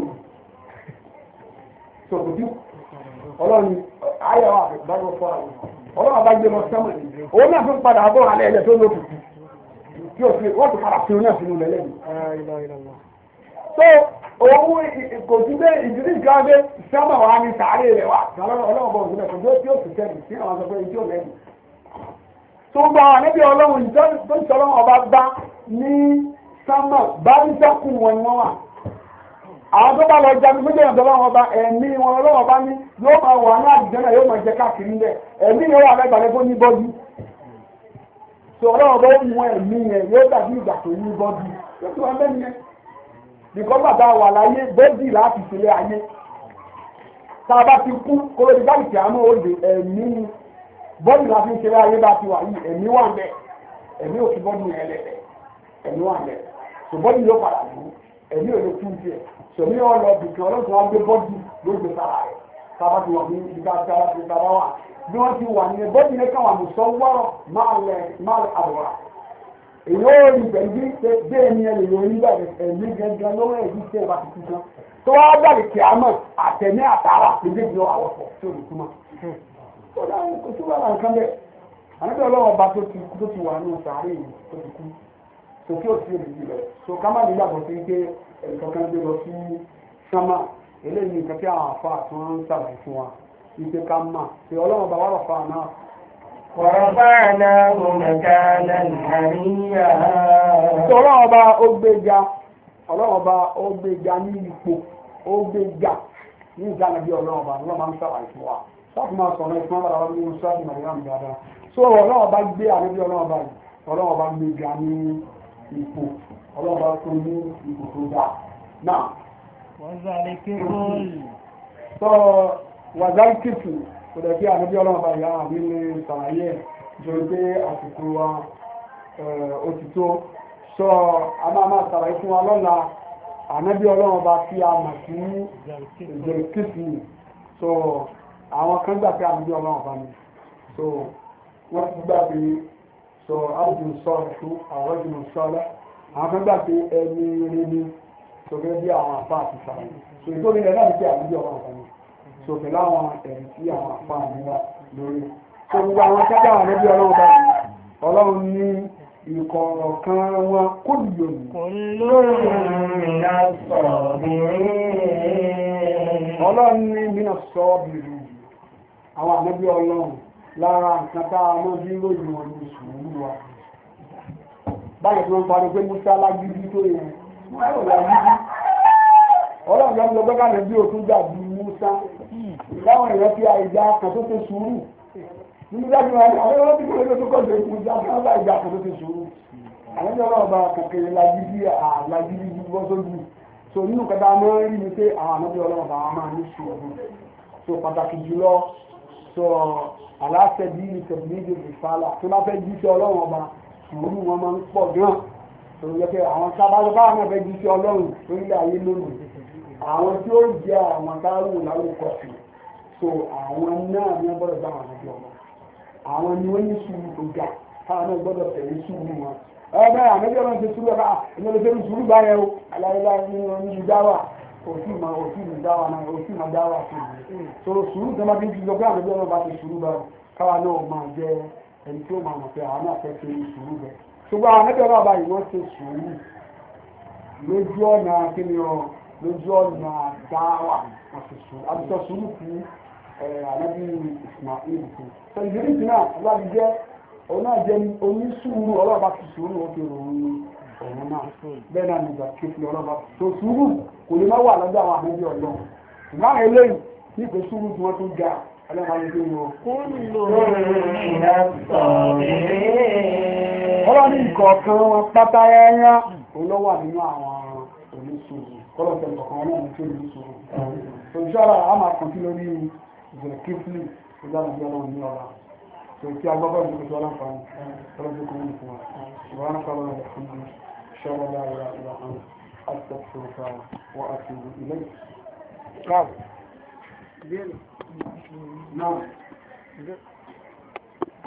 kò sí ọlọ́run ayọ̀ àbẹ̀bẹ̀ fọ́ àwọn ọlọ́run bá gbé lọ sẹ́mọ̀ òun náà fún padà bọ́ alẹ́ ẹ̀lẹ́ tó lókùn tí ó fi wọ́n ti padà fi oníyàn sínú lẹ́lẹ́ yìí. so òun kò sí pé ìdílé ìgbàgbé sẹ́mọ̀ wa ní sàárè rẹ̀ wá ọlọ́run bọ̀ òun kò tí ó sì tẹ̀lé sí àwọn sọ pé ìdí ò lẹ́yìn. tó gba àwọn níbi ọlọ́run tó ń sọ ọlọ́run ọba bá ní sẹ́mọ̀ bá ní sẹ́kùn wọn ni wọ́n wà àwọn tó bá lọ jagun méjì ọ̀dọ́ lọ́wọ́ bá ẹ̀mí wọn lọ́wọ́ bá ní yóò máa wà ní àdìjẹ́ náà yóò máa jẹ káàkiri ńbẹ ẹ̀mí yóò wà lẹ́gbàá tó ní bọ́dí tó ọlọ́wọ́ bá mú ẹ̀mí yẹn yóò dàbí ìgbà tó ní bọ́dí yóò tún wọn bẹ́ẹ̀ yẹn nìkan bàbá wà láyé bọ́dí láti ṣeré ayé tá a bá ti kú kóló ti báyìí tí a máa òde ẹ̀mí bọ́dí láti ṣeré ayé bá ti wà yìí ẹ̀mí wà ń bẹ ẹ̀mí ò fi bọ́dí yẹn lẹ̀ ẹ̀mí wà ń bẹ tó bọ́dí yóò padà dùn ẹ̀mí ò lè tún tiẹ̀ sọ̀mí ọ̀lọ́ bìkan ọlọ́sùn wa gbé bọ́dì ló gbé sára rẹ̀ sábà ti wà ní ìdíkà sára ti sábà wà bí wọ́n ti wà ní bọ́dì yẹn káwọn àmùsọ̀ wọ́rọ̀ máa lẹ̀ máa àbọ̀rà èyí ó rí bẹ̀ẹ́dì bẹ́ẹ̀ ni ẹ lè yọ orí bẹ̀rẹ̀ ẹ̀mí gẹ́gẹ́ lọ́wọ́ ẹ̀dí tẹ́ ẹ bá ti kú tán tó wá gbàlè kí a mọ̀ àtẹ̀mí àtàrà méjèèjì lọ àwọ̀pọ̀ tí ò ní túmọ̀ tó dáhùn kò sí wàhálà nǹkan bẹ́ẹ̀ àníbẹ̀ ọlọ́wọ́ bá tó ti wà ní sàárè yìí tó ti kú tó kí ó sì rí ìlẹ̀ tó ká má nígbàgbọ́ sí pé ẹ̀kọ́kan gbé lọ sí sánmà eléyìí nǹkan tí àwọn àfa tí wọ́n ń sàlàyé fún wa wípé ká mà pé ọlọ́run bá wà rọ̀ fa náà. ورفعناه مكانا عليا. ọlọ́run ọba ó gbéga ọlọ́run ọba ó gbéga ní ipò ó gbéga ní ìdáná bí ọlọ́run ọba ọlọ́run máa ń sàlàyé fún wa láti máa sọ̀rọ̀ ìfún ọba àwọn ọmọ sáàtì nàìjíríà mi dáadáa so ọlọ́run ọba gbé àníbí ọlọ́run ọba yìí ọlọ́run ọba gbéga ní ipò ọlọ́run ọba tó ní ipò tó dáa náà. sọ wàzáìkìtì kò dẹ̀ kí àníbí ọlọ́run ọba yìí àmì lè sàlàyé nítorí pé àsìkò wa òtítọ́ sọ a máa máa sàlàyé fún wa lọ́la ànábí ọlọ́run ọba tí a mọ̀ sí ìjẹ̀kìtì so àwọn kan gbà pé ànábí ọlọ́run ọba ni so wọ́n ti gbà pé so abdul sọ̀rọ̀ fún àwọn ìjìnà sọ́lá àwọn kan gbà pé ẹni rí ni so gẹ́gẹ́ bí àwọn àpá àti sàlàyé so ìtòrí rẹ̀ náà ti pé ànábí ọlọ́run ọba ni so pẹ̀lú àwọn ẹ̀rí tí àwọn àpá àmìlá lórí so gbogbo àwọn tẹ́jà àwọn ànábí ọlọ́run ọba yìí ọlọ́run ní ìkọ̀ọ̀kan wọn kó lò ní. ọlọ́run ní mínà sọ́ọ̀bìrì àwọn ànábí ọlọ́run lára nǹkan tá a mọ́ bí lóyìn wọn ní sùúrù wa báyìí tí wọ́n parí pé Musa lágídí tó yẹn wọ́n lágídí ọlọ́run lọ́mọ lọ́gbọ́n ká lè bí òtún dàbí Musa láwọn èèyàn fi àìjà kan tó ṣe sùúrù nínú dájú wa àwọn ọlọ́run tí kò lè tó kọ́ lè fún ìjà kan bá ìjà kan tó ṣe sùúrù àwọn ìjọba ọba kàkiri lágídí àlágídí bọ́ sójú so nínú kẹta máa ń rí ni pé àwọn ànábì ọlọ́run bá wọn máa ní sùúrù so pàtàkì jùlọ so aláṣẹ bí ìtẹ̀bílíjì ìfàlà tó bá fẹ́ jí sí ọlọ́run ọba sùúrù wọn máa ń pọ̀ gan so yẹ pé àwọn sábàlọ́ báwọn náà fẹ́ jí sí ọlọ́run lórílẹ̀ ayé lónìí àwọn tí ó jẹ́ àwọn táwọn láwùkọ sí so àwọn náà ní ọgbọ́dọ̀ bá àwọn ànábì ọlọ́run àwọn ni wọ́n ní sùúrù tó ga táwọn náà gbọ́dọ̀ tẹ̀lé sùúrù wọn ẹgbẹ́ àmẹ́bí ọlọ́run ti sùúrù ẹ̀ka ìmọ̀lẹ́sẹ̀ ní sùúrù báyẹ̀ o aláìlá ní dáwà òsì ma òsì ní dáwà náà òsì ma dáwà sí i so sùúrù tó máa fi ń fi lọ́gbẹ́ àmẹ́bí ọlọ́run bá ti sùúrù báyẹ̀ káwa náà máa jẹ ẹni tí ó máa mọ̀ pé àwọn náà fẹ́ ṣe sùúrù bẹ́ẹ̀ ṣùgbọ́n àmẹ́bí ọlọ́run báyìí wọ́n ṣe sùúrù lójú ọ̀nà kíni ọ lójú ọ̀nà dáwà wọ́n ṣe sùúrù àbísọ sùúrù fún àmẹ́bí Ismail fún so ìdílé náà ọlọ́run jẹ́ òun náà jẹ́ onísùúrù ọlọ́ọ̀bá ti sùúrù ó fi ròyìn ọ̀run náà bẹ́ẹ̀ náà nígbà kéfì ọlọ́ọ̀bá tó sùúrù kò lè má wà lọ́dọ̀ àwọn àmẹ́bí ọlọ́run ìgbàwọn eléyìí ní ìpè sùúrù tí wọ́n tó ga ọlọ́ọ̀bá ló dé wọn. ọlọ́ọ̀ni ìkọ̀ọ̀kan wọn pátá ẹ̀yà òun ló wà nínú àwọn onísùúrù kọ́lọ̀tẹ̀ ìkọ̀ọ̀kan wọn náà tó onísùúrù. òṣìṣẹ́ a máa kàn sí lórí ìjọ kéfì ìjọba في أغلب المسؤولين فهم ربكم منكم سبحانك اللهم وبحمدك أشهد أن لا إله إلا أنت أستغفرك وأتوب إليك. نعم. نعم.